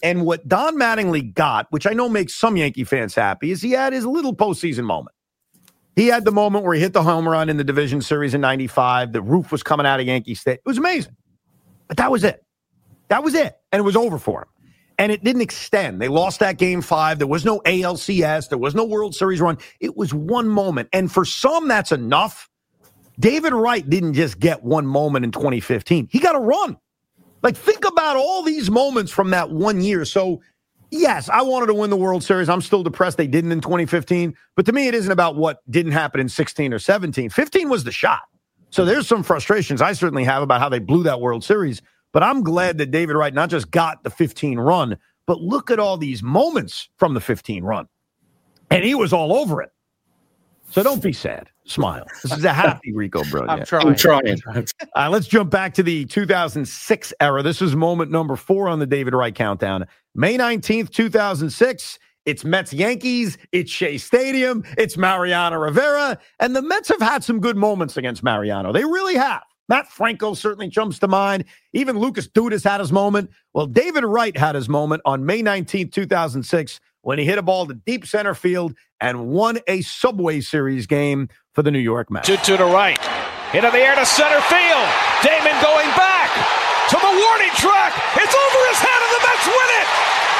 And what Don Mattingly got, which I know makes some Yankee fans happy, is he had his little postseason moment. He had the moment where he hit the home run in the division series in 95. The roof was coming out of Yankee Stadium. It was amazing. But that was it. That was it. And it was over for him. And it didn't extend. They lost that Game 5. There was no ALCS. There was no World Series run. It was one moment. And for some, that's enough. David Wright didn't just get one moment in 2015. He got a run. Like, think about all these moments from that 1 year. So, yes, I wanted to win the World Series. I'm still depressed they didn't in 2015. But to me, it isn't about what didn't happen in 16 or 17. 15 was the shot. So there's some frustrations I certainly have about how they blew that World Series. But I'm glad that David Wright not just got the 15 run, but look at all these moments from the 15 run. And he was all over it. So don't be sad. Smile. This is a happy Rico Brogna. I'm trying. Let's jump back to the 2006 era. This is moment number 4 on the David Wright countdown. May 19th, 2006. It's Mets-Yankees. It's Shea Stadium. It's Mariano Rivera. And the Mets have had some good moments against Mariano. They really have. Matt Franco certainly jumps to mind. Even Lucas Dudas had his moment. Well, David Wright had his moment on May 19th, 2006, when he hit a ball to deep center field and won a Subway Series game for the New York Mets. To the right. Into the air to center field. Damon going back to the warning track. It's over his head and the Mets win it.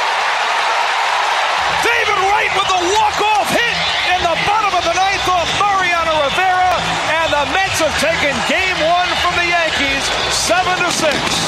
David Wright with the walk-off hit in the bottom of the ninth off Mariano Rivera. And the Mets have taken game 1 from the Yankees, 7-6.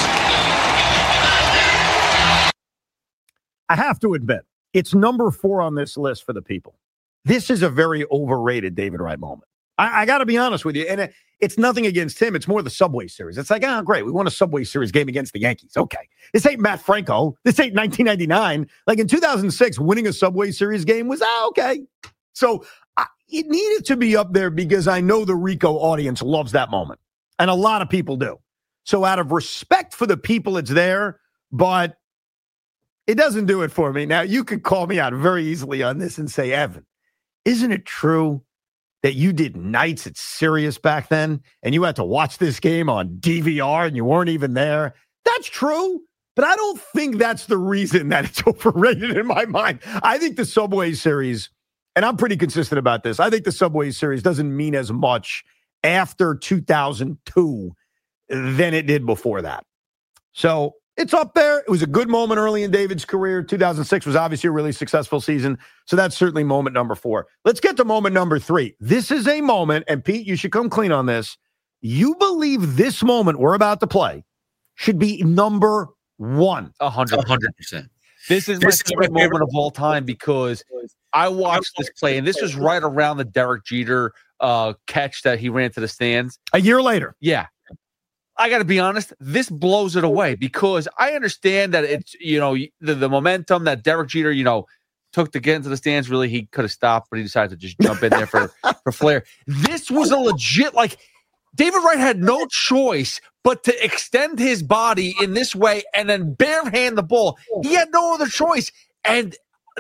I have to admit, it's number 4 on this list for the people. This is a very overrated David Wright moment. I got to be honest with you. And it's nothing against him. It's more the Subway Series. It's like, great. We won a Subway Series game against the Yankees. Okay. This ain't Matt Franco. This ain't 1999. Like in 2006, winning a Subway Series game was, okay. So it needed to be up there because I know the Rico audience loves that moment. And a lot of people do. So out of respect for the people, it's there. But it doesn't do it for me. Now, you could call me out very easily on this and say, Evan, isn't it true that you did nights at Sirius back then and you had to watch this game on DVR and you weren't even there? That's true, but I don't think that's the reason that it's overrated in my mind. I think the Subway Series, and I'm pretty consistent about this, I think the Subway Series doesn't mean as much after 2002 than it did before that. So it's up there. It was a good moment early in David's career. 2006 was obviously a really successful season. So that's certainly moment number 4. Let's get to moment number 3. This is a moment, and Pete, you should come clean on this. You believe this moment we're about to play should be number 1. 100%. This is my favorite moment of all time because I watched this play, and this was right around the Derek Jeter catch that he ran to the stands. A year later. Yeah. I got to be honest, this blows it away because I understand that it's, the momentum that Derek Jeter, took to get into the stands. Really, he could have stopped, but he decided to just jump in there for flair. This was a legit, David Wright had no choice but to extend his body in this way and then barehand the ball. He had no other choice. And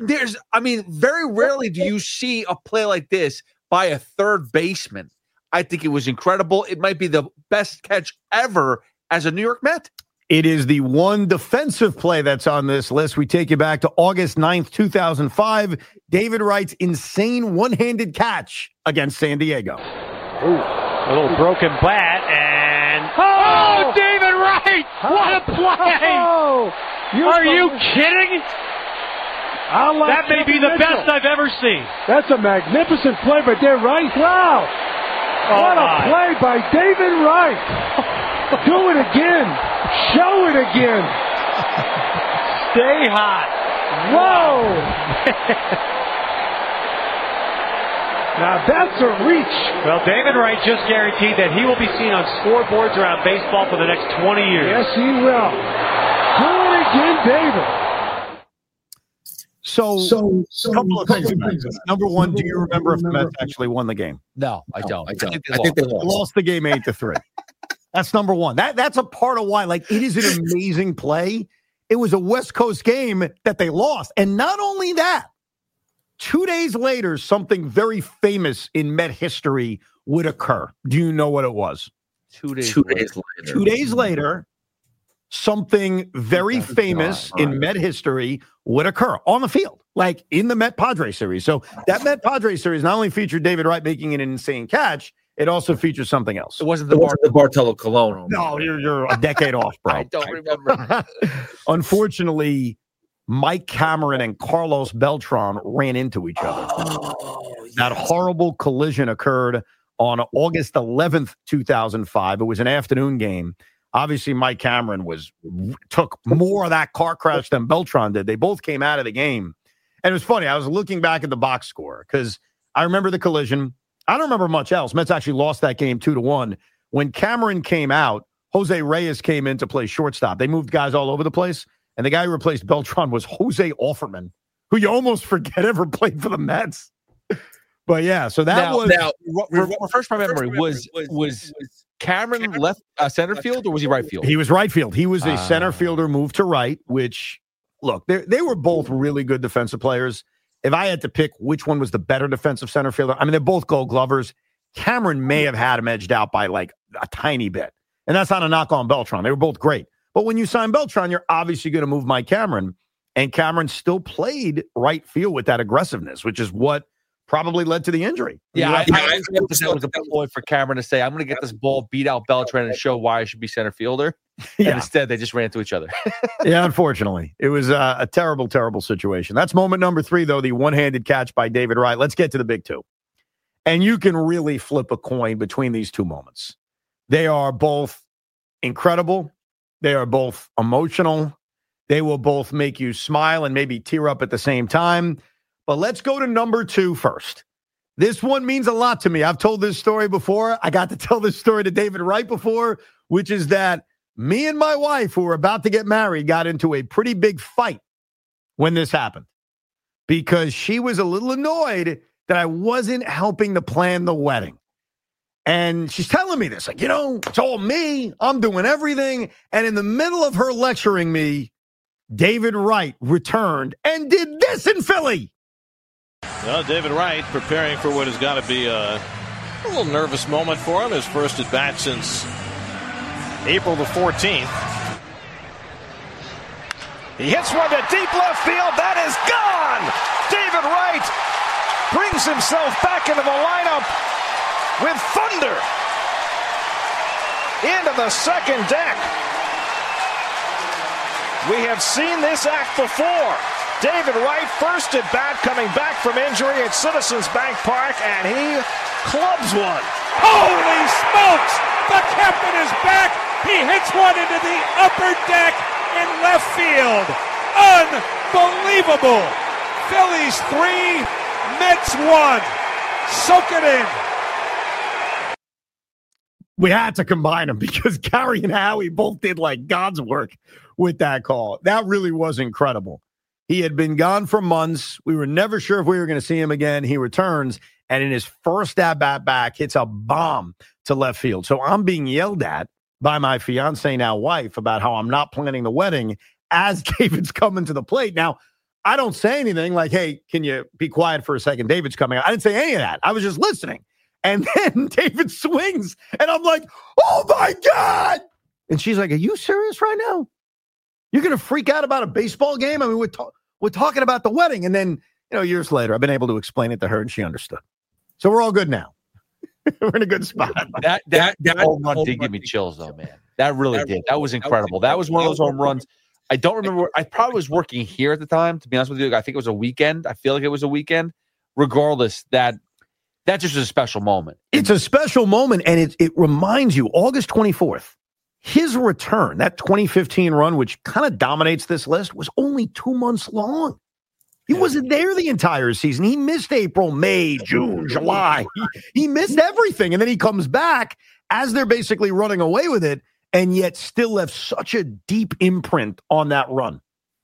very rarely do you see a play like this by a third baseman. I think it was incredible. It might be the best catch ever as a New York Met. It is the one defensive play that's on this list. We take you back to August 9th, 2005. David Wright's insane one-handed catch against San Diego. Ooh, a little broken bat and... Oh, David Wright! What a play! Are you kidding? That may be the best I've ever seen. That's a magnificent play by David Wright. Wow! What a play by David Wright. Do it again. Show it again. Stay hot. Whoa. Now that's a reach. Well, David Wright just guaranteed that he will be seen on scoreboards around baseball for the next 20 years. Yes, he will. Do it again, David. So a couple of things about this. Number 1, do you remember if the Mets actually won the game? No, I don't. I think they lost the game 8-3. That's number 1. That's a part of why. It is an amazing play. It was a West Coast game that they lost. And not only that, 2 days later, something very famous in Met history would occur. Do you know what it was? 2 days later. 2 days later, something very famous in Met history would occur on the field, like in the Met-Padres series. So that Met-Padres series not only featured David Wright making an insane catch, it also features something else. It wasn't the Bartolo Colon. No, you're a decade off, bro. I don't remember. Unfortunately, Mike Cameron and Carlos Beltran ran into each other. That horrible collision occurred on August 11th, 2005. It was an afternoon game. Obviously, Mike Cameron took more of that car crash than Beltran did. They both came out of the game. And it was funny. I was looking back at the box score because I remember the collision. I don't remember much else. Mets actually lost that game 2-1. When Cameron came out, Jose Reyes came in to play shortstop. They moved guys all over the place. And the guy who replaced Beltran was Jose Offerman, who you almost forget ever played for the Mets. But yeah, so that refresh my memory. Was Cameron left center field or was he right field? He was right field. He was a center fielder moved to right, which, look, they were both really good defensive players. If I had to pick which one was the better defensive center fielder, I mean, they're both Gold Glovers. Cameron may have had him edged out by like a tiny bit. And that's not a knock on Beltran. They were both great. But when you sign Beltran, you're obviously going to move Mike Cameron. And Cameron still played right field with that aggressiveness, which is what probably led to the injury. Yeah, I think that was a ploy for Cameron to say, I'm going to get this ball, beat out Beltran, and show why I should be center fielder. Yeah. And instead, they just ran into each other. Yeah, unfortunately. It was a terrible, terrible situation. That's moment number 3, though, the one-handed catch by David Wright. Let's get to the big 2. And you can really flip a coin between these two moments. They are both incredible. They are both emotional. They will both make you smile and maybe tear up at the same time. But let's go to number 2 first. This one means a lot to me. I've told this story before. I got to tell this story to David Wright before, which is that me and my wife, who were about to get married, got into a pretty big fight when this happened because she was a little annoyed that I wasn't helping to plan the wedding. And she's telling me this, like, it's all me. I'm doing everything. And in the middle of her lecturing me, David Wright returned and did this in Philly. Well, David Wright preparing for what has got to be a little nervous moment for him. His first at bat since April the 14th. He hits one to deep left field. That is gone. David Wright brings himself back into the lineup with thunder into the second deck. We have seen this act before. David Wright, first at bat, coming back from injury at Citizens Bank Park, and he clubs one. Holy smokes! The captain is back. He hits one into the upper deck in left field. Unbelievable. Phillies 3, Mets 1. Soak it in. We had to combine them because Gary and Howie both did like God's work with that call. That really was incredible. He had been gone for months. We were never sure if we were going to see him again. He returns, and in his first at-bat back, hits a bomb to left field. So I'm being yelled at by my fiance, now wife, about how I'm not planning the wedding as David's coming to the plate. Now, I don't say anything like, hey, can you be quiet for a second? David's coming. I didn't say any of that. I was just listening. And then David swings, and I'm like, oh, my God. And she's like, are you serious right now? You're going to freak out about a baseball game? I mean, we're talking about the wedding. And then, years later, I've been able to explain it to her, and she understood. So we're all good now. We're in a good spot. That home run did give me chills, though, man. That really did. That was incredible. That was one of those home runs. I don't remember. I probably was working here at the time, to be honest with you. I think it was a weekend. I feel like it was a weekend. Regardless, that just was a special moment. It's a special moment, and it reminds you, August 24th, his return, that 2015 run, which kind of dominates this list, was only 2 months long. He wasn't there the entire season. He missed April, May, June, July. He missed everything. And then he comes back as they're basically running away with it, and yet still left such a deep imprint on that run.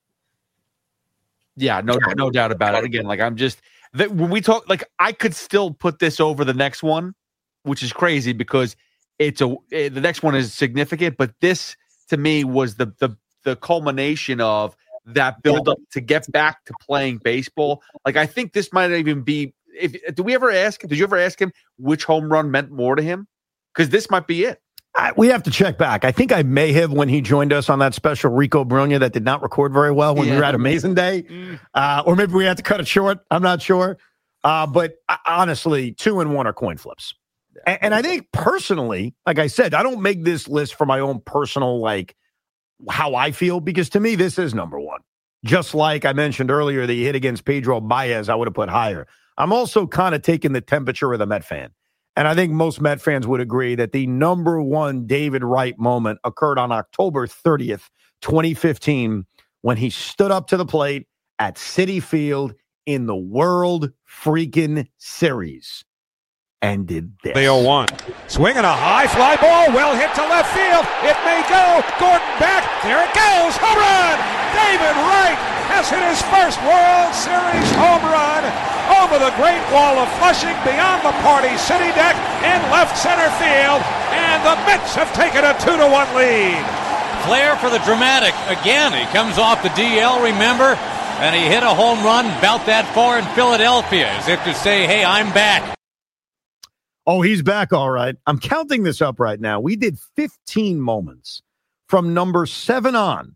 Yeah, no doubt about it. Again, like when we talk, like I could still put this over the next one, which is crazy because the next one is significant, but this to me was the culmination of that build up to get back to playing baseball. Like I think this might even be. Did you ever ask him which home run meant more to him? Because this might be it. We have to check back. I think I may have, when he joined us on that special Rico Brogna that did not record very well when we were at Amazing Day. Or maybe we had to cut it short. I'm not sure. But honestly, 2 and 1 are coin flips. And I think personally, like I said, I don't make this list for my own personal, like, how I feel, because to me, this is number 1. Just like I mentioned earlier, the hit against Pedro Baez, I would have put higher. I'm also kind of taking the temperature of the Met fan. And I think most Met fans would agree that the number 1 David Wright moment occurred on October 30th, 2015, when he stood up to the plate at Citi Field in the World freaking Series and did this. The 0-1. Swinging a high fly ball, well hit to left field. It may go. Gordon back. There it goes. Home run! David Wright has hit his first World Series home run over the Great Wall of Flushing beyond the Party City deck in left center field, and the Mets have taken a 2-1 lead. Flair for the dramatic. Again, he comes off the DL, remember? And he hit a home run about that far in Philadelphia, as if to say, hey, I'm back. Oh, he's back, all right. I'm counting this up right now. We did 15 moments from number 7 on.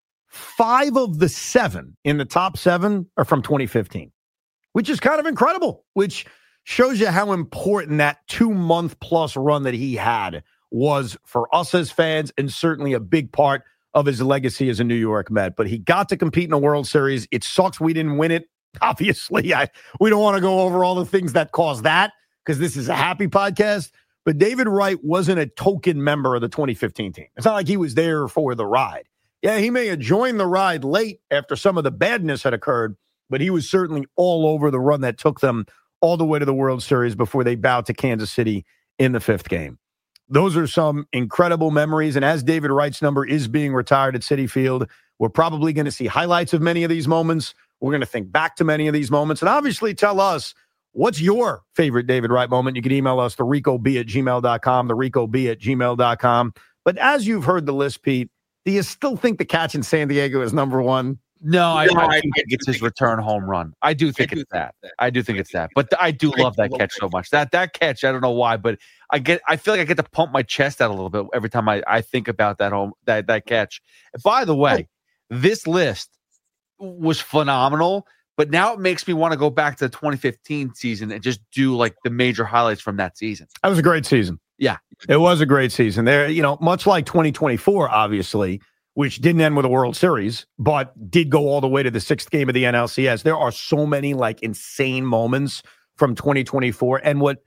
5 of the 7 in the top 7 are from 2015, which is kind of incredible, which shows you how important that 2-month-plus run that he had was for us as fans, and certainly a big part of his legacy as a New York Met. But he got to compete in a World Series. It sucks we didn't win it. Obviously, we don't want to go over all the things that caused that, because this is a happy podcast. But David Wright wasn't a token member of the 2015 team. It's not like he was there for the ride. Yeah, he may have joined the ride late after some of the badness had occurred, but he was certainly all over the run that took them all the way to the World Series before they bowed to Kansas City in the 5th game. Those are some incredible memories. And as David Wright's number is being retired at Citi Field, we're probably going to see highlights of many of these moments. We're going to think back to many of these moments and obviously tell us, what's your favorite David Wright moment? You can email us, thericob@gmail.com, thericob@gmail.com. But as you've heard the list, Pete, do you still think the catch in San Diego is number 1? No, I think it's his return home run. I do think it's that. I do think it's that. But I do love that catch so much. That catch, I don't know why, but I feel like I get to pump my chest out a little bit every time I think about that catch. By the way, this list was phenomenal, but now it makes me want to go back to the 2015 season and just do like the major highlights from that season. That was a great season. Yeah. It was a great season. There, much like 2024, obviously, which didn't end with a World Series, but did go all the way to the 6th game of the NLCS. There are so many like insane moments from 2024. And what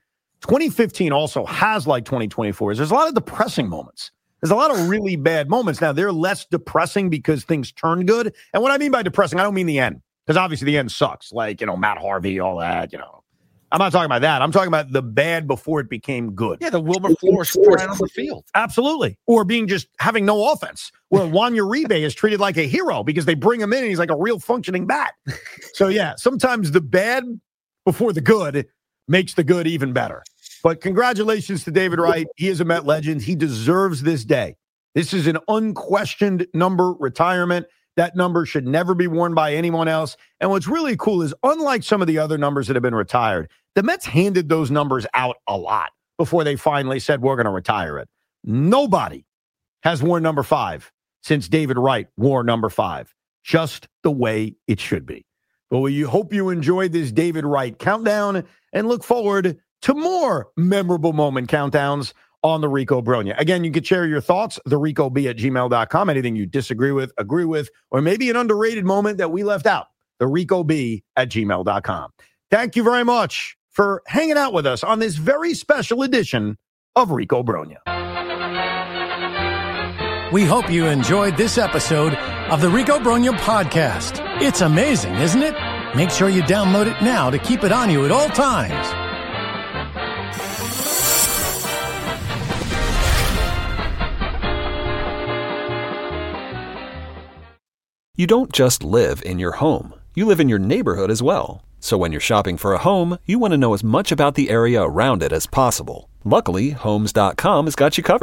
2015 also has like 2024 is there's a lot of depressing moments. There's a lot of really bad moments. Now, they're less depressing because things turn good. And what I mean by depressing, I don't mean the end, because obviously the end sucks. Like, Matt Harvey, all that, I'm not talking about that. I'm talking about the bad before it became good. Yeah, the Wilmer Flores flying on the field. Absolutely. Or just having no offense, where Juan Uribe is treated like a hero because they bring him in and he's like a real functioning bat. So, yeah, sometimes the bad before the good makes the good even better. But congratulations to David Wright. He is a Met legend. He deserves this day. This is an unquestioned number retirement. That number should never be worn by anyone else. And what's really cool is, unlike some of the other numbers that have been retired, the Mets handed those numbers out a lot before they finally said, we're going to retire it. Nobody has worn number 5 since David Wright wore number 5, just the way it should be. But we hope you enjoyed this David Wright countdown and look forward to more memorable moment countdowns on the Rico Brogna. Again, you can share your thoughts, thericob@gmail.com, anything you disagree with, agree with, or maybe an underrated moment that we left out, thericob@gmail.com. Thank you very much for hanging out with us on this very special edition of Rico Brogna. We hope you enjoyed this episode of the Rico Brogna podcast. It's amazing, isn't it? Make sure you download it now to keep it on you at all times. You don't just live in your home. You live in your neighborhood as well. So when you're shopping for a home, you want to know as much about the area around it as possible. Luckily, Homes.com has got you covered.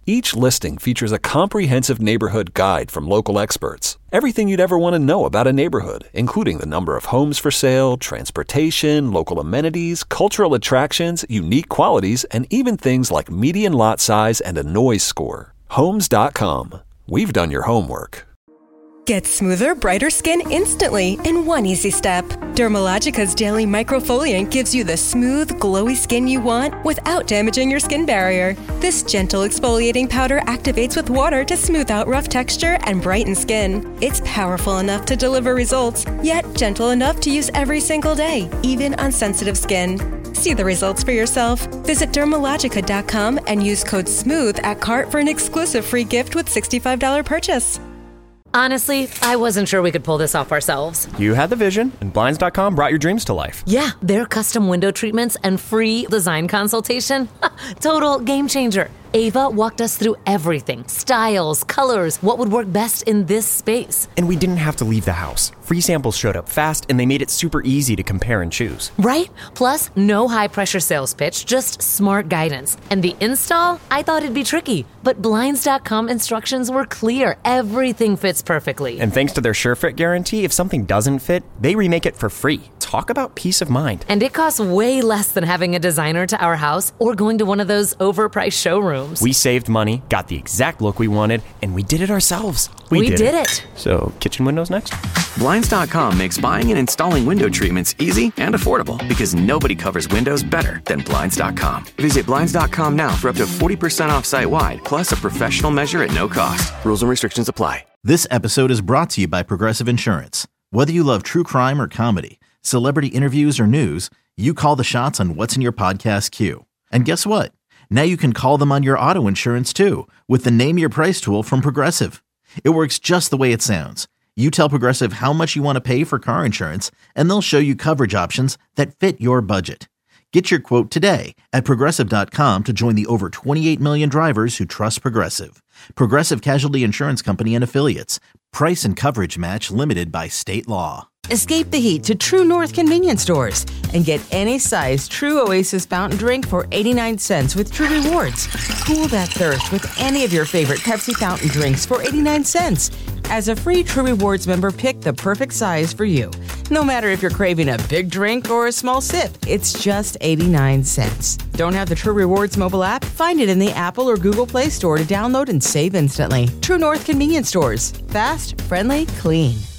Each listing features a comprehensive neighborhood guide from local experts. Everything you'd ever want to know about a neighborhood, including the number of homes for sale, transportation, local amenities, cultural attractions, unique qualities, and even things like median lot size and a noise score. Homes.com. We've done your homework. Get smoother, brighter skin instantly in one easy step. Dermalogica's Daily Microfoliant gives you the smooth, glowy skin you want without damaging your skin barrier. This gentle exfoliating powder activates with water to smooth out rough texture and brighten skin. It's powerful enough to deliver results, yet gentle enough to use every single day, even on sensitive skin. See the results for yourself. Visit Dermalogica.com and use code SMOOTH at cart for an exclusive free gift with $65 purchase. Honestly, I wasn't sure we could pull this off ourselves. You had the vision, and Blinds.com brought your dreams to life. Yeah, their custom window treatments and free design consultation. Total game changer. Ava walked us through everything. Styles, colors, what would work best in this space. And we didn't have to leave the house. Free samples showed up fast, and they made it super easy to compare and choose. Right? Plus, no high-pressure sales pitch, just smart guidance. And the install? I thought it'd be tricky, but Blinds.com instructions were clear. Everything fits perfectly. And thanks to their SureFit guarantee, if something doesn't fit, they remake it for free. Talk about peace of mind. And it costs way less than having a designer to our house or going to one of those overpriced showrooms. We saved money, got the exact look we wanted, and we did it ourselves. We did it. So, kitchen windows next? Blinds.com makes buying and installing window treatments easy and affordable because nobody covers windows better than Blinds.com. Visit Blinds.com now for up to 40% off site-wide, plus a professional measure at no cost. Rules and restrictions apply. This episode is brought to you by Progressive Insurance. Whether you love true crime or comedy, celebrity interviews or news, you call the shots on what's in your podcast queue. And guess what? Now you can call them on your auto insurance too with the Name Your Price tool from Progressive. It works just the way it sounds. You tell Progressive how much you want to pay for car insurance, and they'll show you coverage options that fit your budget. Get your quote today at Progressive.com to join the over 28 million drivers who trust Progressive. Progressive Casualty Insurance Company and Affiliates. Price and coverage match limited by state law. Escape the heat to True North convenience stores and get any size True Oasis fountain drink for 89 cents with True Rewards. Cool that thirst with any of your favorite Pepsi fountain drinks for 89 cents. As a free True Rewards member, pick the perfect size for you. No matter if you're craving a big drink or a small sip, it's just 89 cents. Don't have the True Rewards mobile app? Find it in the Apple or Google Play Store to download and save instantly. True North convenience stores. Fast, friendly, clean.